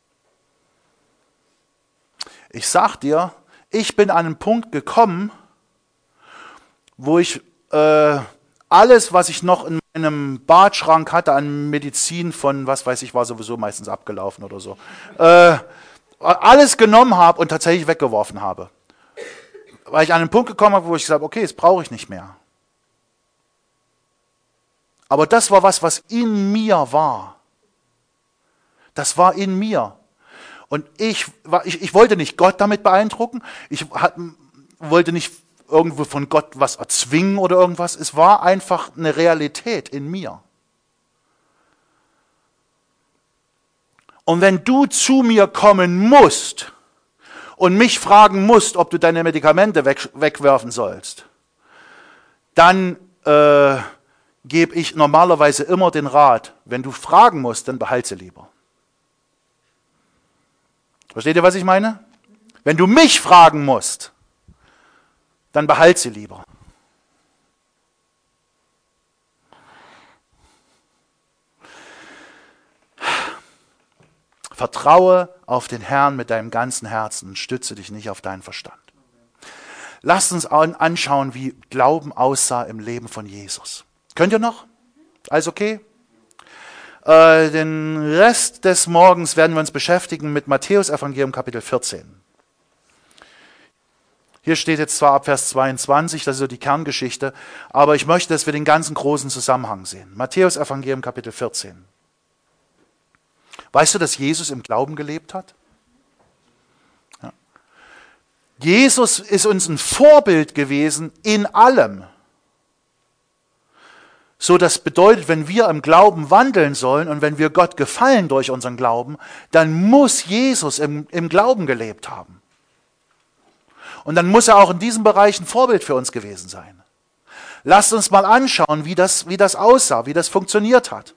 Ich sag dir, ich bin an einen Punkt gekommen, wo ich alles, was ich noch in meinem Badschrank hatte an Medizin von, was weiß ich, war sowieso meistens abgelaufen oder so, alles genommen habe und tatsächlich weggeworfen habe. Weil ich an einen Punkt gekommen habe, wo ich gesagt habe, okay, das brauche ich nicht mehr. Aber das war was in mir war. Das war in mir. Und ich wollte nicht Gott damit beeindrucken. Ich wollte nicht irgendwo von Gott was erzwingen oder irgendwas. Es war einfach eine Realität in mir. Und wenn du zu mir kommen musst und mich fragen musst, ob du deine Medikamente wegwerfen sollst, dann gebe ich normalerweise immer den Rat, wenn du fragen musst, dann behalte sie lieber. Versteht ihr, was ich meine? Wenn du mich fragen musst, dann behalte sie lieber. Vertraue auf den Herrn mit deinem ganzen Herzen und stütze dich nicht auf deinen Verstand. Lasst uns anschauen, wie Glauben aussah im Leben von Jesus. Könnt ihr noch? Alles okay? Den Rest des Morgens werden wir uns beschäftigen mit Matthäus Evangelium Kapitel 14. Hier steht jetzt zwar ab Vers 22, das ist so die Kerngeschichte, aber ich möchte, dass wir den ganzen großen Zusammenhang sehen. Matthäus Evangelium Kapitel 14. Weißt du, dass Jesus im Glauben gelebt hat? Ja. Jesus ist uns ein Vorbild gewesen in allem. So, das bedeutet, wenn wir im Glauben wandeln sollen und wenn wir Gott gefallen durch unseren Glauben, dann muss Jesus im Glauben gelebt haben. Und dann muss er auch in diesem Bereich ein Vorbild für uns gewesen sein. Lasst uns mal anschauen, wie das aussah, wie das funktioniert hat.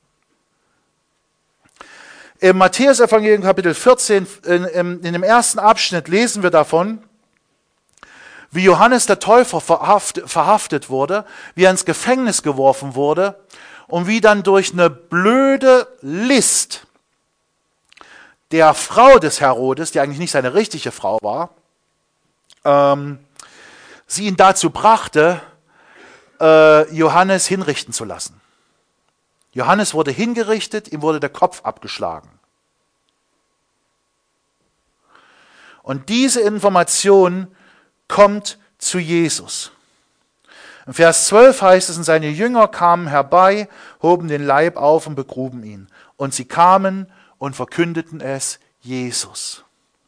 Im Matthäus-Evangelium Kapitel 14, in dem ersten Abschnitt lesen wir davon, wie Johannes der Täufer verhaftet wurde, wie er ins Gefängnis geworfen wurde und wie dann durch eine blöde List der Frau des Herodes, die eigentlich nicht seine richtige Frau war, sie ihn dazu brachte, Johannes hinrichten zu lassen. Johannes wurde hingerichtet, ihm wurde der Kopf abgeschlagen. Und diese Information kommt zu Jesus. In Vers 12 heißt es, und seine Jünger kamen herbei, hoben den Leib auf und begruben ihn. Und sie kamen und verkündeten es Jesus.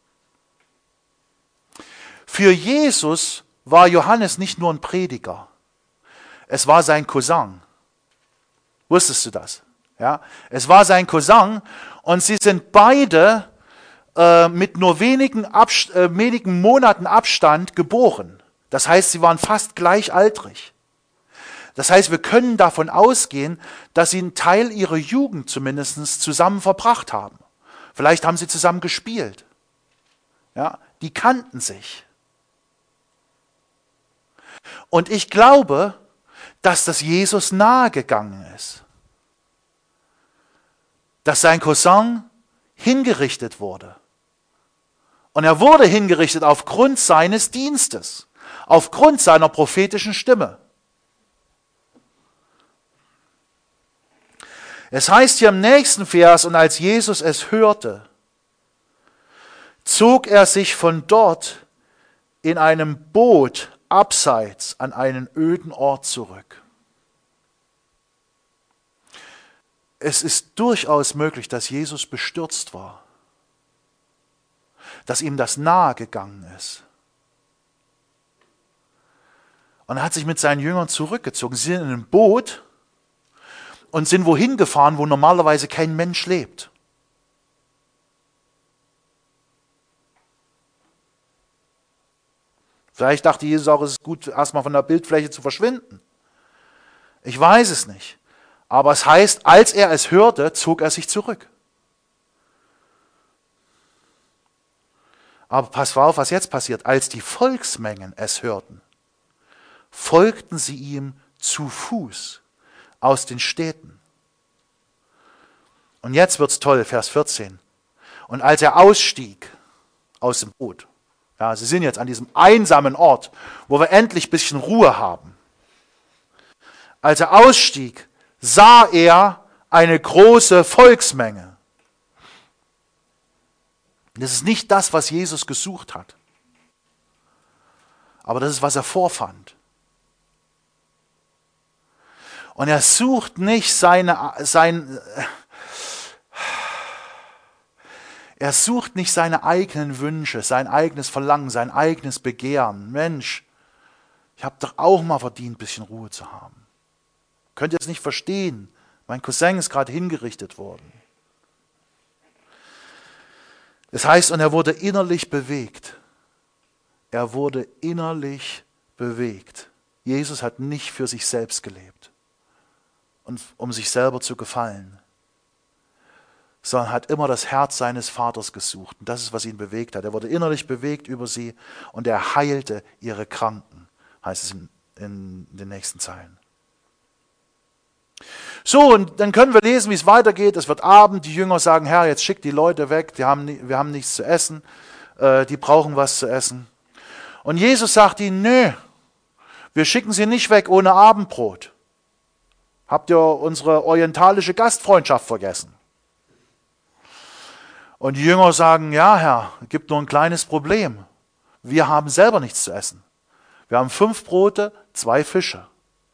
Für Jesus war Johannes nicht nur ein Prediger, es war sein Cousin. Wusstest du das? Ja? Es war sein Cousin und sie sind beide mit nur wenigen Monaten Abstand geboren. Das heißt, sie waren fast gleichaltrig. Das heißt, wir können davon ausgehen, dass sie einen Teil ihrer Jugend zumindest zusammen verbracht haben. Vielleicht haben sie zusammen gespielt. Ja, die kannten sich. Und ich glaube, dass das Jesus nahegegangen ist. Dass sein Cousin hingerichtet wurde. Und er wurde hingerichtet aufgrund seines Dienstes, aufgrund seiner prophetischen Stimme. Es heißt hier im nächsten Vers, und als Jesus es hörte, zog er sich von dort in einem Boot abseits an einen öden Ort zurück. Es ist durchaus möglich, dass Jesus bestürzt war, dass ihm das nahe gegangen ist. Und er hat sich mit seinen Jüngern zurückgezogen. Sie sind in einem Boot und sind wohin gefahren, wo normalerweise kein Mensch lebt. Vielleicht dachte Jesus auch, es ist gut, erstmal von der Bildfläche zu verschwinden. Ich weiß es nicht. Aber es heißt, als er es hörte, zog er sich zurück. Aber pass auf, was jetzt passiert. Als die Volksmengen es hörten, folgten sie ihm zu Fuß aus den Städten. Und jetzt wird's toll, Vers 14. Und als er ausstieg aus dem Boot, ja, sie sind jetzt an diesem einsamen Ort, wo wir endlich ein bisschen Ruhe haben. Als er ausstieg, sah er eine große Volksmenge. Das ist nicht das, was Jesus gesucht hat. Aber das ist, was er vorfand. Und er sucht nicht seine eigenen Wünsche, sein eigenes Verlangen, sein eigenes Begehren. Mensch, ich habe doch auch mal verdient, ein bisschen Ruhe zu haben. Könnt ihr es nicht verstehen? Mein Cousin ist gerade hingerichtet worden. Das heißt, und er wurde innerlich bewegt. Er wurde innerlich bewegt. Jesus hat nicht für sich selbst gelebt und um sich selber zu gefallen, sondern hat immer das Herz seines Vaters gesucht. Und das ist, was ihn bewegt hat. Er wurde innerlich bewegt über sie und er heilte ihre Kranken, heißt es in den nächsten Zeilen. So, und dann können wir lesen, wie es weitergeht. Es wird Abend, die Jünger sagen, Herr, jetzt schick die Leute weg, wir haben nichts zu essen, die brauchen was zu essen. Und Jesus sagt ihnen, nö, wir schicken sie nicht weg ohne Abendbrot. Habt ihr unsere orientalische Gastfreundschaft vergessen? Und die Jünger sagen, ja Herr, es gibt nur ein kleines Problem. Wir haben selber nichts zu essen. Wir haben 5 Brote, 2 Fische.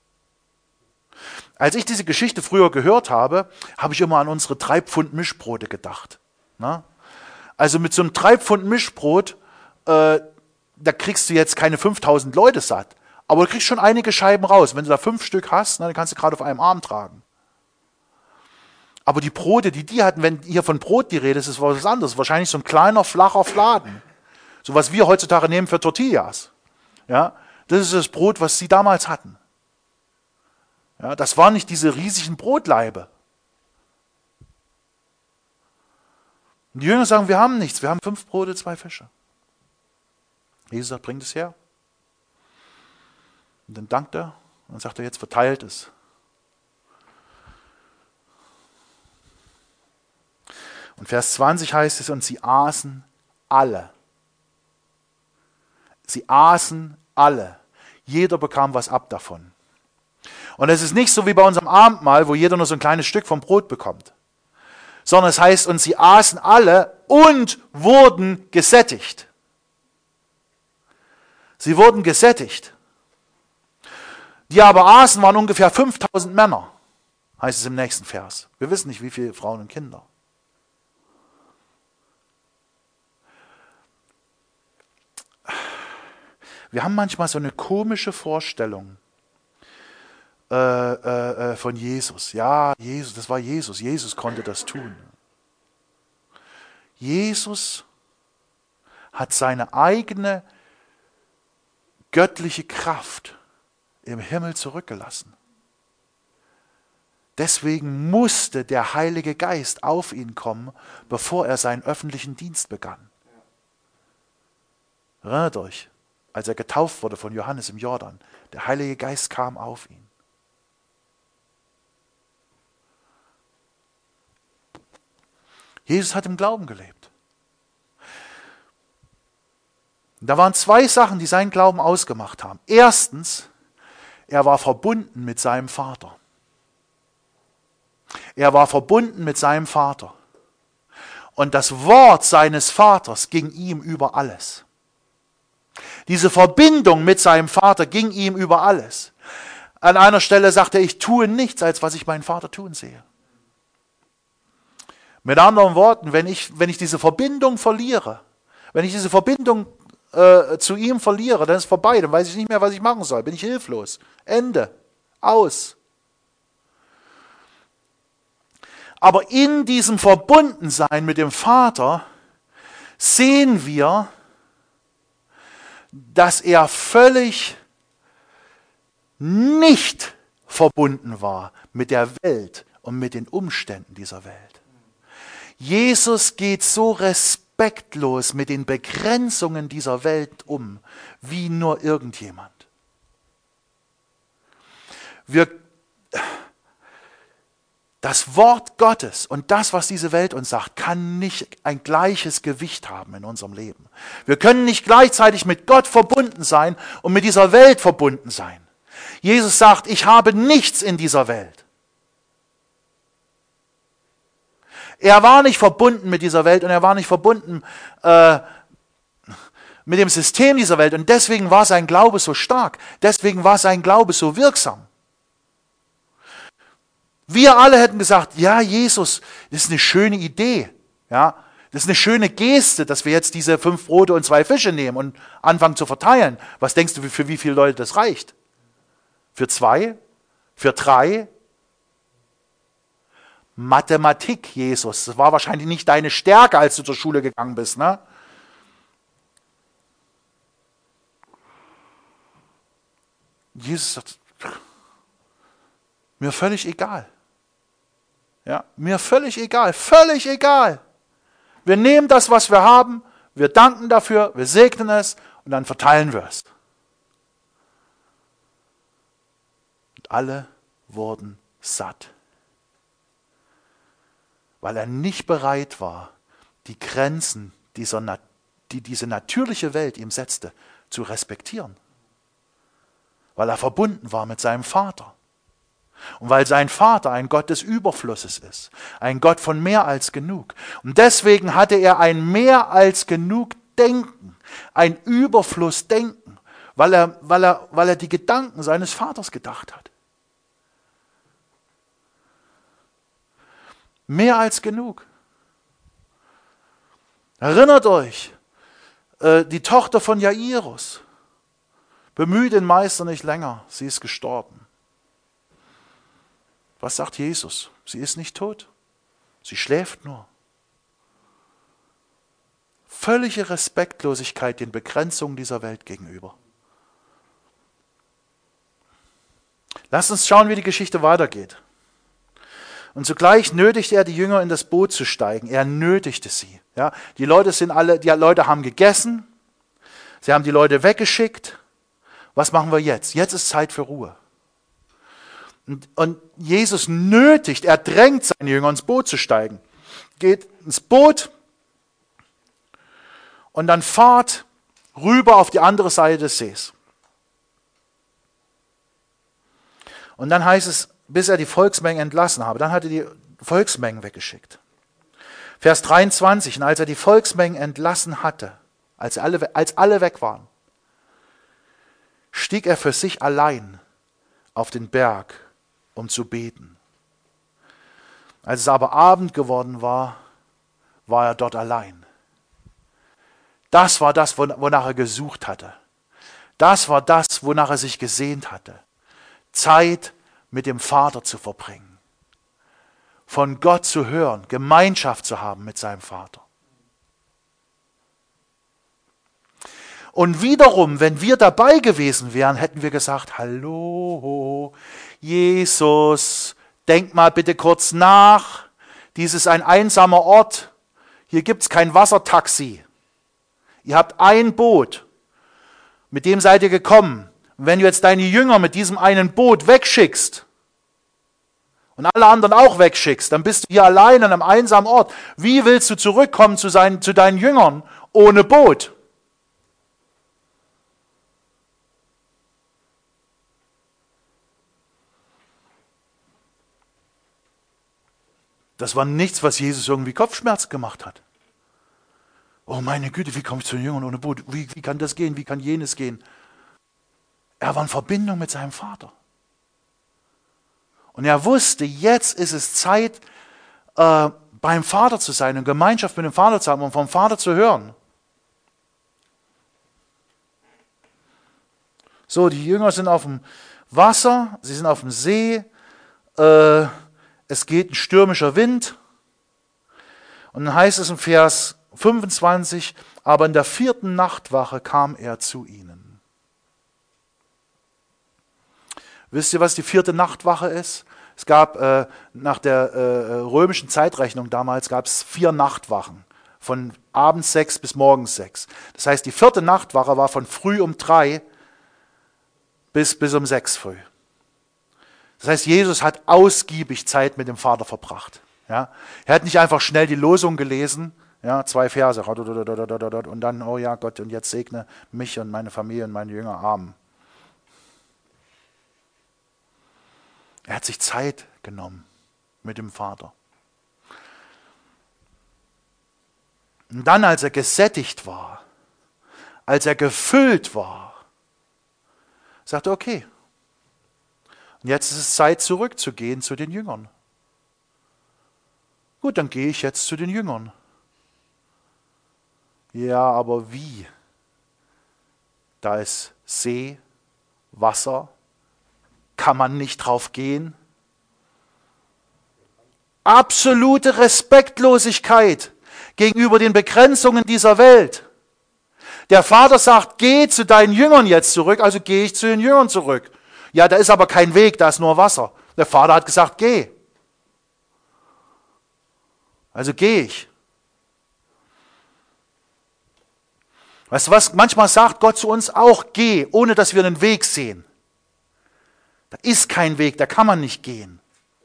Als ich diese Geschichte früher gehört habe, habe ich immer an unsere 3 Pfund Mischbrote gedacht. Na? Also mit so einem 3 Pfund Mischbrot, da kriegst du jetzt keine 5000 Leute satt. Aber du kriegst schon einige Scheiben raus. Wenn du da 5 Stück hast, dann kannst du gerade auf einem Arm tragen. Aber die Brote, die hatten, wenn hier von Brot die Rede ist, ist was anderes. Wahrscheinlich so ein kleiner, flacher Fladen. So was wir heutzutage nehmen für Tortillas. Ja? Das ist das Brot, was sie damals hatten. Ja, das waren nicht diese riesigen Brotlaibe. Und die Jünger sagen, wir haben nichts, wir haben 5 Brote, 2 Fische. Jesus sagt, bringt es her. Und dann dankt er und dann sagt er, jetzt verteilt es. Und Vers 20 heißt es, und sie aßen alle. Sie aßen alle. Jeder bekam was ab davon. Und es ist nicht so wie bei unserem Abendmahl, wo jeder nur so ein kleines Stück vom Brot bekommt. Sondern es heißt, und sie aßen alle und wurden gesättigt. Sie wurden gesättigt. Die aber aßen, waren ungefähr 5000 Männer, heißt es im nächsten Vers. Wir wissen nicht, wie viele Frauen und Kinder. Wir haben manchmal so eine komische Vorstellung von Jesus. Ja, Jesus, das war Jesus. Jesus konnte das tun. Jesus hat seine eigene göttliche Kraft im Himmel zurückgelassen. Deswegen musste der Heilige Geist auf ihn kommen, bevor er seinen öffentlichen Dienst begann. Erinnert euch, als er getauft wurde von Johannes im Jordan, der Heilige Geist kam auf ihn. Jesus hat im Glauben gelebt. Da waren zwei Sachen, die seinen Glauben ausgemacht haben. Erstens, er war verbunden mit seinem Vater. Er war verbunden mit seinem Vater. Und das Wort seines Vaters ging ihm über alles. Diese Verbindung mit seinem Vater ging ihm über alles. An einer Stelle sagte er, ich tue nichts, als was ich meinen Vater tun sehe. Mit anderen Worten, wenn ich diese Verbindung verliere, wenn ich diese Verbindung zu ihm verliere, dann ist es vorbei, dann weiß ich nicht mehr, was ich machen soll, bin ich hilflos. Ende. Aus. Aber in diesem Verbundensein mit dem Vater sehen wir, dass er völlig nicht verbunden war mit der Welt und mit den Umständen dieser Welt. Jesus geht so respektlos mit den Begrenzungen dieser Welt um, wie nur irgendjemand. Das Wort Gottes und das, was diese Welt uns sagt, kann nicht ein gleiches Gewicht haben in unserem Leben. Wir können nicht gleichzeitig mit Gott verbunden sein und mit dieser Welt verbunden sein. Jesus sagt, ich habe nichts in dieser Welt. Er war nicht verbunden mit dieser Welt und er war nicht verbunden mit dem System dieser Welt. Und deswegen war sein Glaube so stark. Deswegen war sein Glaube so wirksam. Wir alle hätten gesagt, ja, Jesus, das ist eine schöne Idee. Ja, das ist eine schöne Geste, dass wir jetzt diese 5 Brote und 2 Fische nehmen und anfangen zu verteilen. Was denkst du, für wie viele Leute das reicht? Für 2? Für 3? Mathematik, Jesus. Das war wahrscheinlich nicht deine Stärke, als du zur Schule gegangen bist, ne? Jesus sagt, mir völlig egal. Ja, mir völlig egal, völlig egal. Wir nehmen das, was wir haben, wir danken dafür, wir segnen es und dann verteilen wir es. Und alle wurden satt. Weil er nicht bereit war, die Grenzen, die diese natürliche Welt ihm setzte, zu respektieren. Weil er verbunden war mit seinem Vater. Und weil sein Vater ein Gott des Überflusses ist, ein Gott von mehr als genug. Und deswegen hatte er ein mehr als genug Denken, ein Überflussdenken, weil er die Gedanken seines Vaters gedacht hat. Mehr als genug. Erinnert euch, die Tochter von Jairus, bemühe den Meister nicht länger, sie ist gestorben. Was sagt Jesus? Sie ist nicht tot, sie schläft nur. Völlige Respektlosigkeit den Begrenzungen dieser Welt gegenüber. Lasst uns schauen, wie die Geschichte weitergeht. Und zugleich nötigte er die Jünger in das Boot zu steigen. Er nötigte sie. Ja, die Leute haben gegessen, sie haben die Leute weggeschickt. Was machen wir jetzt? Jetzt ist Zeit für Ruhe. Und Jesus nötigt, er drängt seine Jünger ins Boot zu steigen. Geht ins Boot und dann fahrt rüber auf die andere Seite des Sees. Und dann heißt es, bis er die Volksmengen entlassen habe. Dann hat er die Volksmengen weggeschickt. Vers 23, und als er die Volksmengen entlassen hatte, als alle weg waren, stieg er für sich allein auf den Berg, um zu beten. Als es aber Abend geworden war, war er dort allein. Das war das, wonach er gesucht hatte. Das war das, wonach er sich gesehnt hatte. Zeit mit dem Vater zu verbringen. Von Gott zu hören, Gemeinschaft zu haben mit seinem Vater. Und wiederum, wenn wir dabei gewesen wären, hätten wir gesagt, hallo, Jesus, denk mal bitte kurz nach. Dies ist ein einsamer Ort. Hier gibt es kein Wassertaxi. Ihr habt ein Boot. Mit dem seid ihr gekommen. Und wenn du jetzt deine Jünger mit diesem einen Boot wegschickst und alle anderen auch wegschickst, dann bist du hier allein an einem einsamen Ort. Wie willst du zurückkommen zu deinen Jüngern ohne Boot? Das war nichts, was Jesus irgendwie Kopfschmerz gemacht hat. Oh meine Güte, wie komme ich zu den Jüngern ohne Boot? Wie kann das gehen? Wie kann jenes gehen? Er war in Verbindung mit seinem Vater. Und er wusste, jetzt ist es Zeit, beim Vater zu sein und Gemeinschaft mit dem Vater zu haben und vom Vater zu hören. So, die Jünger sind auf dem Wasser, sie sind auf dem See, es geht ein stürmischer Wind. Und dann heißt es im Vers 25, aber in der 4. Nachtwache kam er zu ihnen. Wisst ihr, was die 4. Nachtwache ist? Es gab nach der römischen Zeitrechnung damals gab es 4 Nachtwachen. Von abends 6 bis morgens 6. Das heißt, die 4. Nachtwache war von früh um 3 bis um 6 früh. Das heißt, Jesus hat ausgiebig Zeit mit dem Vater verbracht. Ja? Er hat nicht einfach schnell die Losung gelesen, ja, 2 Verse, und dann, oh ja Gott, und jetzt segne mich und meine Familie und meine Jünger, Amen. Er hat sich Zeit genommen mit dem Vater. Und dann, als er gesättigt war, als er gefüllt war, sagte er, okay, und jetzt ist es Zeit, zurückzugehen zu den Jüngern. Gut, dann gehe ich jetzt zu den Jüngern. Ja, aber wie? Da ist See, Wasser, kann man nicht drauf gehen? Absolute Respektlosigkeit gegenüber den Begrenzungen dieser Welt. Der Vater sagt, geh zu deinen Jüngern jetzt zurück, also gehe ich zu den Jüngern zurück. Ja, da ist aber kein Weg, da ist nur Wasser. Der Vater hat gesagt, geh. Also gehe ich. Weißt du was? Manchmal sagt Gott zu uns auch, geh, ohne dass wir einen Weg sehen. Da ist kein Weg, da kann man nicht gehen.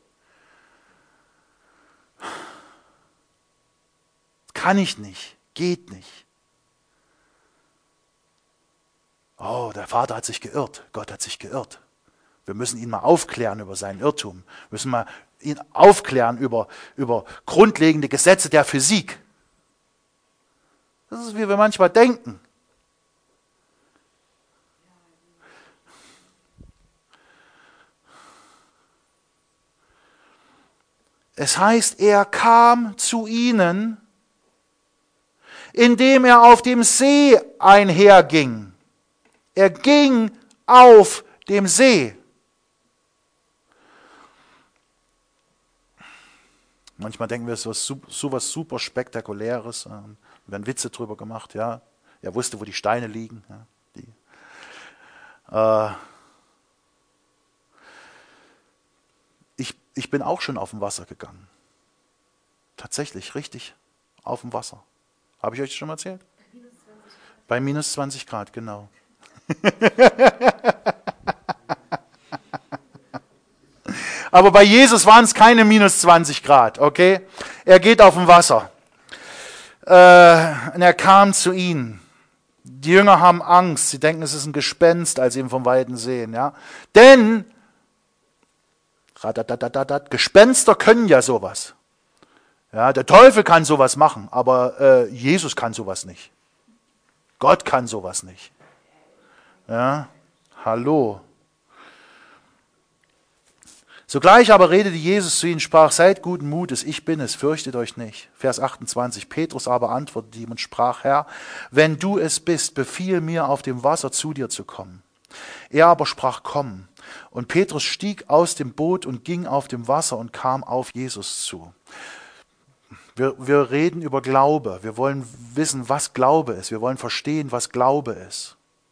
Kann ich nicht, geht nicht. Oh, der Vater hat sich geirrt, Gott hat sich geirrt. Wir müssen ihn mal aufklären über seinen Irrtum. Wir müssen mal ihn aufklären über grundlegende Gesetze der Physik. Das ist, wie wir manchmal denken. Es heißt, er kam zu ihnen, indem er auf dem See einherging. Er ging auf dem See. Manchmal denken wir, es ist so was super Spektakuläres. Werden Witze drüber gemacht. Ja. Er wusste, wo die Steine liegen. Ja. Ich bin auch schon auf dem Wasser gegangen. Tatsächlich, richtig auf dem Wasser. Habe ich euch das schon mal erzählt? Bei minus 20 Grad, genau. Aber bei Jesus waren es keine minus 20 Grad, okay? Er geht auf dem Wasser. Und er kam zu ihnen. Die Jünger haben Angst. Sie denken, es ist ein Gespenst, als sie ihn vom Weiten sehen. Ja? Denn Gespenster können ja sowas. Ja, der Teufel kann sowas machen, aber Jesus kann sowas nicht. Gott kann sowas nicht. Ja, hallo. Sogleich aber redete Jesus zu ihnen, sprach, seid guten Mutes, ich bin es, fürchtet euch nicht. Vers 28, Petrus aber antwortete ihm und sprach, Herr, wenn du es bist, befiehl mir, auf dem Wasser zu dir zu kommen. Er aber sprach, komm. Und Petrus stieg aus dem Boot und ging auf dem Wasser und kam auf Jesus zu. Wir reden über Glaube. Wir wollen wissen, was Glaube ist. Wir wollen verstehen, was Glaube ist.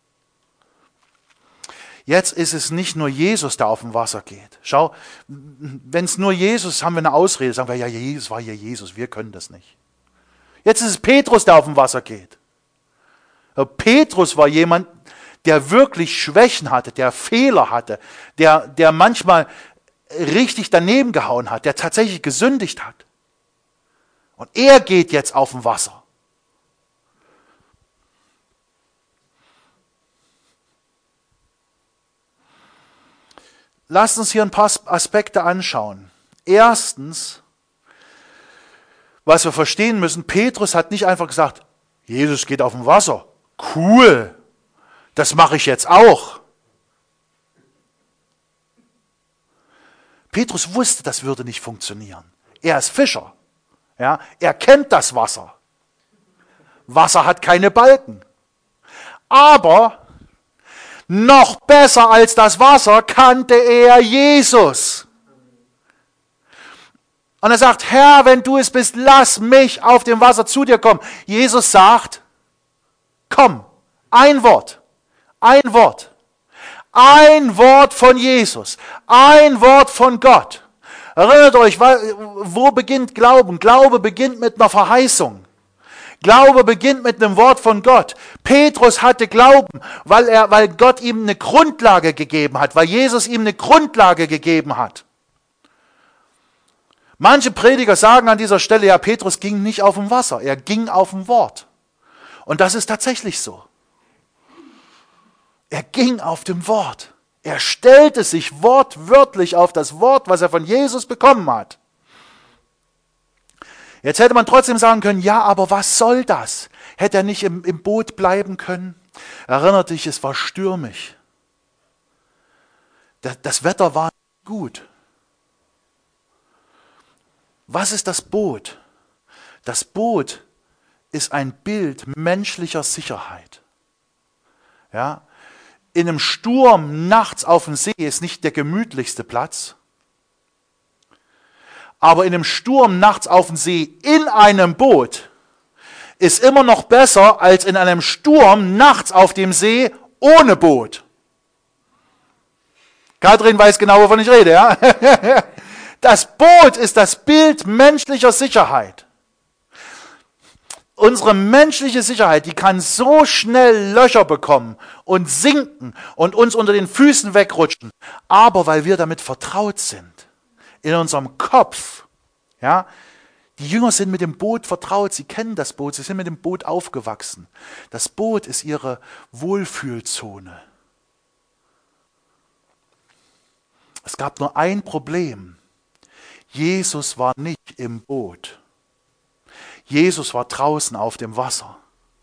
Jetzt ist es nicht nur Jesus, der auf dem Wasser geht. Schau, wenn es nur Jesus ist, haben wir eine Ausrede. Sagen wir, ja, Jesus war hier Jesus, wir können das nicht. Jetzt ist es Petrus, der auf dem Wasser geht. Petrus war jemand, der wirklich Schwächen hatte, der Fehler hatte, der manchmal richtig daneben gehauen hat, der tatsächlich gesündigt hat. Und er geht jetzt auf dem Wasser. Lasst uns hier ein paar Aspekte anschauen. Erstens, was wir verstehen müssen, Petrus hat nicht einfach gesagt, Jesus geht auf dem Wasser. Cool, das mache ich jetzt auch. Petrus wusste, das würde nicht funktionieren. Er ist Fischer. Ja, er kennt das Wasser. Wasser hat keine Balken. Aber noch besser als das Wasser kannte er Jesus. Und er sagt, Herr, wenn du es bist, lass mich auf dem Wasser zu dir kommen. Jesus sagt, komm, ein Wort, ein Wort. Ein Wort von Jesus, ein Wort von Gott. Erinnert euch, wo beginnt Glauben? Glaube beginnt mit einer Verheißung. Glaube beginnt mit einem Wort von Gott. Petrus hatte Glauben, weil Gott ihm eine Grundlage gegeben hat, weil Jesus ihm eine Grundlage gegeben hat. Manche Prediger sagen an dieser Stelle, ja, Petrus ging nicht auf dem Wasser, er ging auf dem Wort. Und das ist tatsächlich so. Er ging auf dem Wort. Er stellte sich wortwörtlich auf das Wort, was er von Jesus bekommen hat. Jetzt hätte man trotzdem sagen können, ja, aber was soll das? Hätte er nicht im Boot bleiben können? Erinnert dich, es war stürmisch. Das Wetter war nicht gut. Was ist das Boot? Das Boot ist ein Bild menschlicher Sicherheit. Ja? In einem Sturm nachts auf dem See ist nicht der gemütlichste Platz. Aber in einem Sturm nachts auf dem See in einem Boot ist immer noch besser als in einem Sturm nachts auf dem See ohne Boot. Kathrin weiß genau, wovon ich rede. Ja? Das Boot ist das Bild menschlicher Sicherheit. Unsere menschliche Sicherheit, die kann so schnell Löcher bekommen und sinken und uns unter den Füßen wegrutschen. Aber weil wir damit vertraut sind, in unserem Kopf, ja, die Jünger sind mit dem Boot vertraut, sie kennen das Boot, sie sind mit dem Boot aufgewachsen. Das Boot ist ihre Wohlfühlzone. Es gab nur ein Problem. Jesus war nicht im Boot. Jesus war draußen auf dem Wasser.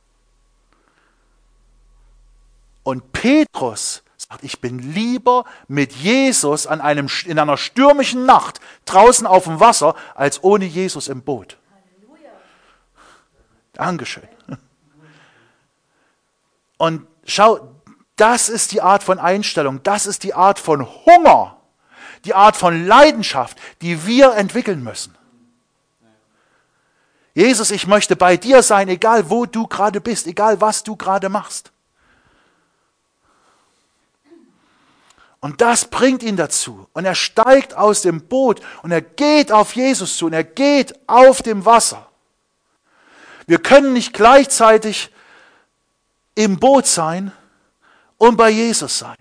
Und Petrus sagt, ich bin lieber mit Jesus in einer stürmischen Nacht draußen auf dem Wasser, als ohne Jesus im Boot. Halleluja. Dankeschön. Und schau, das ist die Art von Einstellung, das ist die Art von Hunger, die Art von Leidenschaft, die wir entwickeln müssen. Jesus, ich möchte bei dir sein, egal wo du gerade bist, egal was du gerade machst. Und das bringt ihn dazu. Und er steigt aus dem Boot und er geht auf Jesus zu und er geht auf dem Wasser. Wir können nicht gleichzeitig im Boot sein und bei Jesus sein.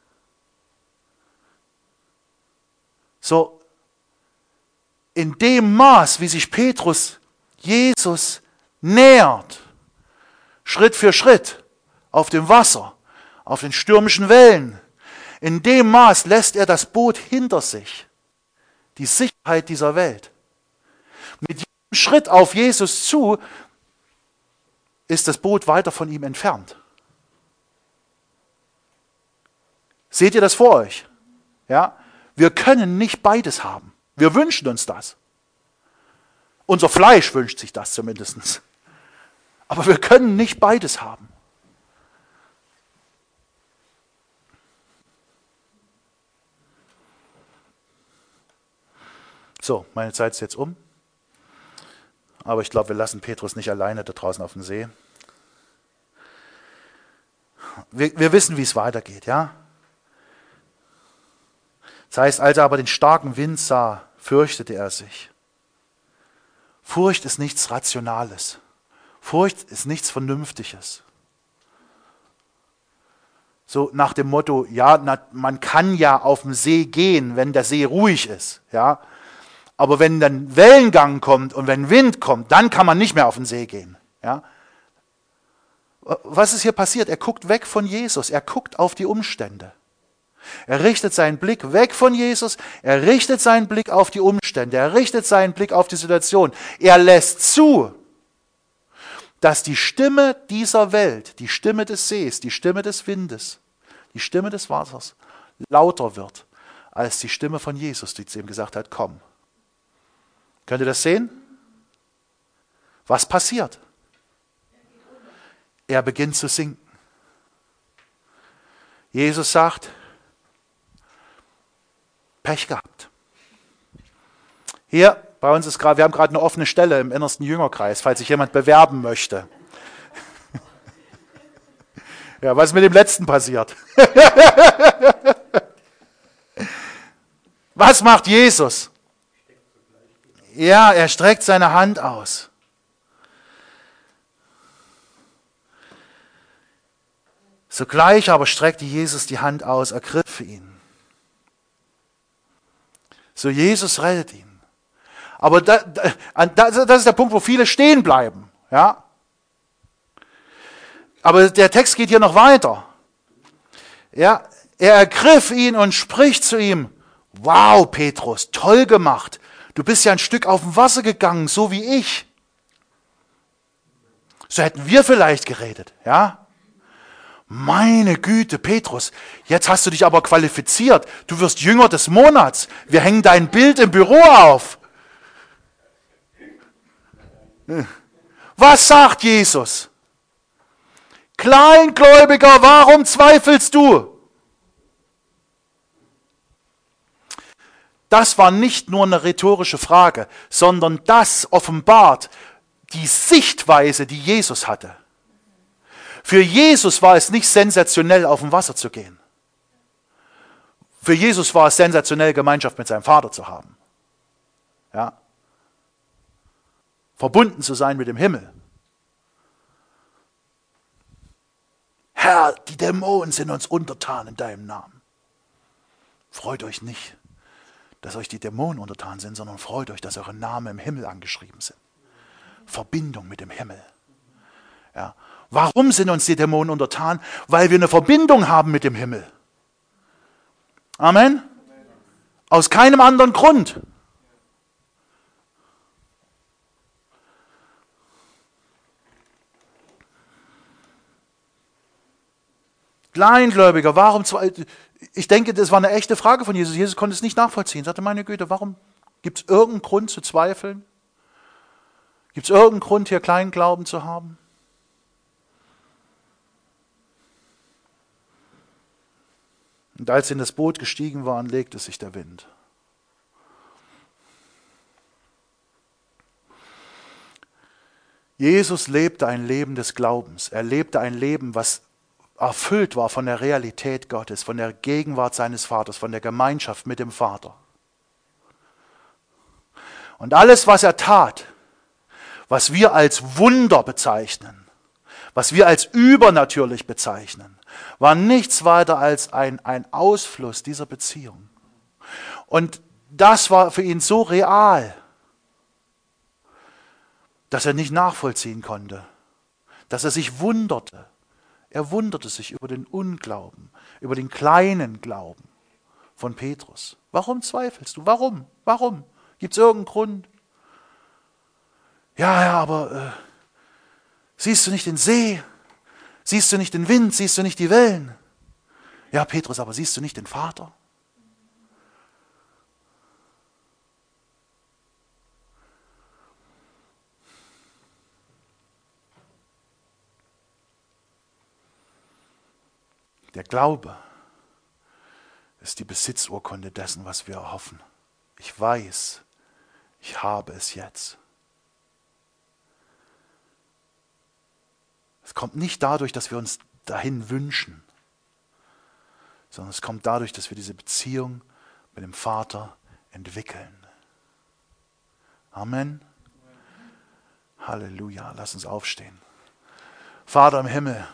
So, in dem Maß, wie sich Petrus Jesus nähert, Schritt für Schritt, auf dem Wasser, auf den stürmischen Wellen. In dem Maß lässt er das Boot hinter sich, die Sicherheit dieser Welt. Mit jedem Schritt auf Jesus zu, ist das Boot weiter von ihm entfernt. Seht ihr das vor euch? Ja? Wir können nicht beides haben. Wir wünschen uns das. Unser Fleisch wünscht sich das zumindest. Aber wir können nicht beides haben. So, meine Zeit ist jetzt um. Aber ich glaube, wir lassen Petrus nicht alleine da draußen auf dem See. Wir wissen, wie es weitergeht, ja? Das heißt, als er aber den starken Wind sah, fürchtete er sich. Furcht ist nichts Rationales. Furcht ist nichts Vernünftiges. So nach dem Motto, ja, man kann ja auf dem See gehen, wenn der See ruhig ist, ja? Aber wenn dann Wellengang kommt und wenn Wind kommt, dann kann man nicht mehr auf den See gehen. Ja? Was ist hier passiert? Er guckt weg von Jesus, er guckt auf die Umstände. Er richtet seinen Blick weg von Jesus, er richtet seinen Blick auf die Umstände, er richtet seinen Blick auf die Situation. Er lässt zu, dass die Stimme dieser Welt, die Stimme des Sees, die Stimme des Windes, die Stimme des Wassers lauter wird als die Stimme von Jesus, die zu ihm gesagt hat, komm. Könnt ihr das sehen? Was passiert? Er beginnt zu sinken. Jesus sagt, Pech gehabt. Hier, bei uns ist gerade, wir haben gerade eine offene Stelle im innersten Jüngerkreis, falls sich jemand bewerben möchte. Ja, was ist mit dem letzten passiert? Was macht Jesus? Ja, er streckt seine Hand aus. Sogleich aber streckte Jesus die Hand aus, ergriff ihn. So, Jesus rettet ihn. Aber das ist der Punkt, wo viele stehen bleiben. Ja? Aber der Text geht hier noch weiter. Ja? Er ergriff ihn und spricht zu ihm, wow, Petrus, toll gemacht. Du bist ja ein Stück auf dem Wasser gegangen, so wie ich. So hätten wir vielleicht geredet, ja? Meine Güte, Petrus, jetzt hast du dich aber qualifiziert. Du wirst Jünger des Monats. Wir hängen dein Bild im Büro auf. Was sagt Jesus? Kleingläubiger, warum zweifelst du? Das war nicht nur eine rhetorische Frage, sondern das offenbart die Sichtweise, die Jesus hatte. Für Jesus war es nicht sensationell, auf dem Wasser zu gehen. Für Jesus war es sensationell, Gemeinschaft mit seinem Vater zu haben. Ja? Verbunden zu sein mit dem Himmel. Herr, die Dämonen sind uns untertan in deinem Namen. Freut euch nicht, dass euch die Dämonen untertan sind, sondern freut euch, dass eure Namen im Himmel angeschrieben sind. Verbindung mit dem Himmel. Ja. Warum sind uns die Dämonen untertan? Weil wir eine Verbindung haben mit dem Himmel. Amen? Aus keinem anderen Grund. Kleingläubiger, warum zwei? Ich denke, das war eine echte Frage von Jesus. Jesus konnte es nicht nachvollziehen. Er sagte, meine Güte, warum? Gibt es irgendeinen Grund zu zweifeln? Gibt es irgendeinen Grund, hier Kleinglauben zu haben? Und als sie in das Boot gestiegen waren, legte sich der Wind. Jesus lebte ein Leben des Glaubens. Er lebte ein Leben, was erfüllt war von der Realität Gottes, von der Gegenwart seines Vaters, von der Gemeinschaft mit dem Vater. Und alles, was er tat, was wir als Wunder bezeichnen, was wir als übernatürlich bezeichnen, war nichts weiter als ein Ausfluss dieser Beziehung. Und das war für ihn so real, dass er nicht nachvollziehen konnte, dass er sich wunderte. Er wunderte sich über den Unglauben, über den kleinen Glauben von Petrus. Warum zweifelst du? Warum? Warum? Gibt es irgendeinen Grund? Ja, aber siehst du nicht den See? Siehst du nicht den Wind? Siehst du nicht die Wellen? Ja, Petrus, aber siehst du nicht den Vater? Der Glaube ist die Besitzurkunde dessen, was wir erhoffen. Ich weiß, ich habe es jetzt. Es kommt nicht dadurch, dass wir uns dahin wünschen, sondern es kommt dadurch, dass wir diese Beziehung mit dem Vater entwickeln. Amen. Halleluja. Lass uns aufstehen. Vater im Himmel,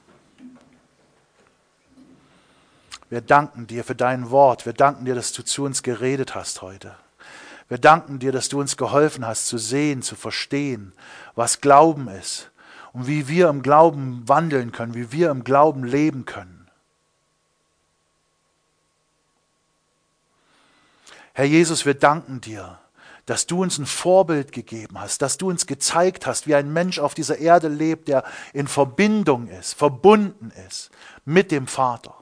wir danken dir für dein Wort. Wir danken dir, dass du zu uns geredet hast heute. Wir danken dir, dass du uns geholfen hast zu sehen, zu verstehen, was Glauben ist und wie wir im Glauben wandeln können, wie wir im Glauben leben können. Herr Jesus, wir danken dir, dass du uns ein Vorbild gegeben hast, dass du uns gezeigt hast, wie ein Mensch auf dieser Erde lebt, der in Verbindung ist, verbunden ist mit dem Vater.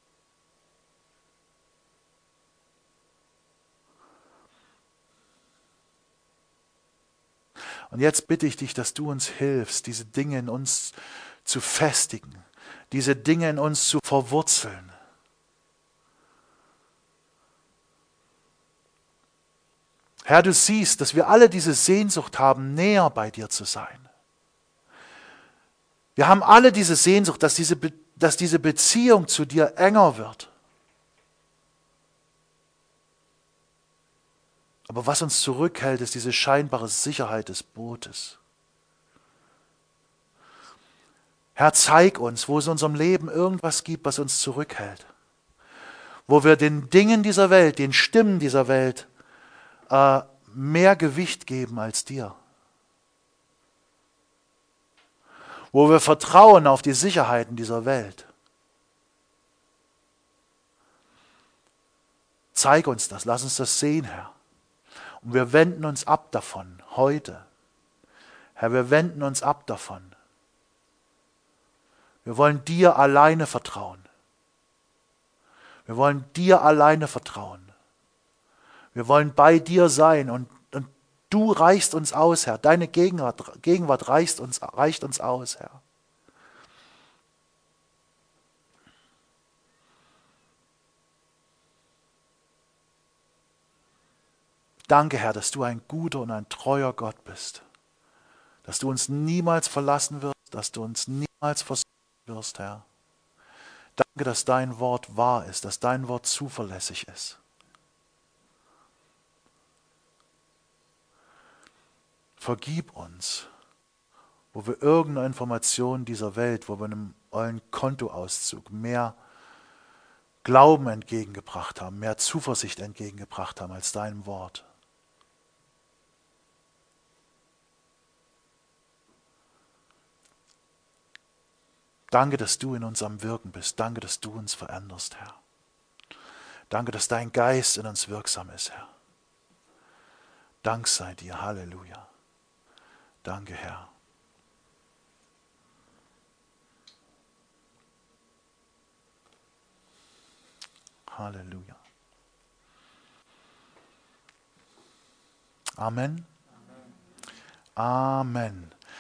Und jetzt bitte ich dich, dass du uns hilfst, diese Dinge in uns zu festigen, diese Dinge in uns zu verwurzeln. Herr, du siehst, dass wir alle diese Sehnsucht haben, näher bei dir zu sein. Wir haben alle diese Sehnsucht, dass diese Beziehung zu dir enger wird. Aber was uns zurückhält, ist diese scheinbare Sicherheit des Bootes. Herr, zeig uns, wo es in unserem Leben irgendwas gibt, was uns zurückhält. Wo wir den Dingen dieser Welt, den Stimmen dieser Welt mehr Gewicht geben als dir. Wo wir vertrauen auf die Sicherheiten dieser Welt. Zeig uns das, lass uns das sehen, Herr. Und wir wenden uns ab davon heute. Herr, wir wenden uns ab davon. Wir wollen dir alleine vertrauen. Wir wollen dir alleine vertrauen. Wir wollen bei dir sein und du reichst uns aus, Herr. Deine Gegenwart reicht uns aus, Herr. Danke, Herr, dass du ein guter und ein treuer Gott bist. Dass du uns niemals verlassen wirst, dass du uns niemals versagen wirst, Herr. Danke, dass dein Wort wahr ist, dass dein Wort zuverlässig ist. Vergib uns, wo wir irgendeine Information dieser Welt, wo wir einem ollen Kontoauszug mehr Glauben entgegengebracht haben, mehr Zuversicht entgegengebracht haben als deinem Wort. Danke, dass du in uns am Wirken bist. Danke, dass du uns veränderst, Herr. Danke, dass dein Geist in uns wirksam ist, Herr. Dank sei dir. Halleluja. Danke, Herr. Halleluja. Amen. Amen.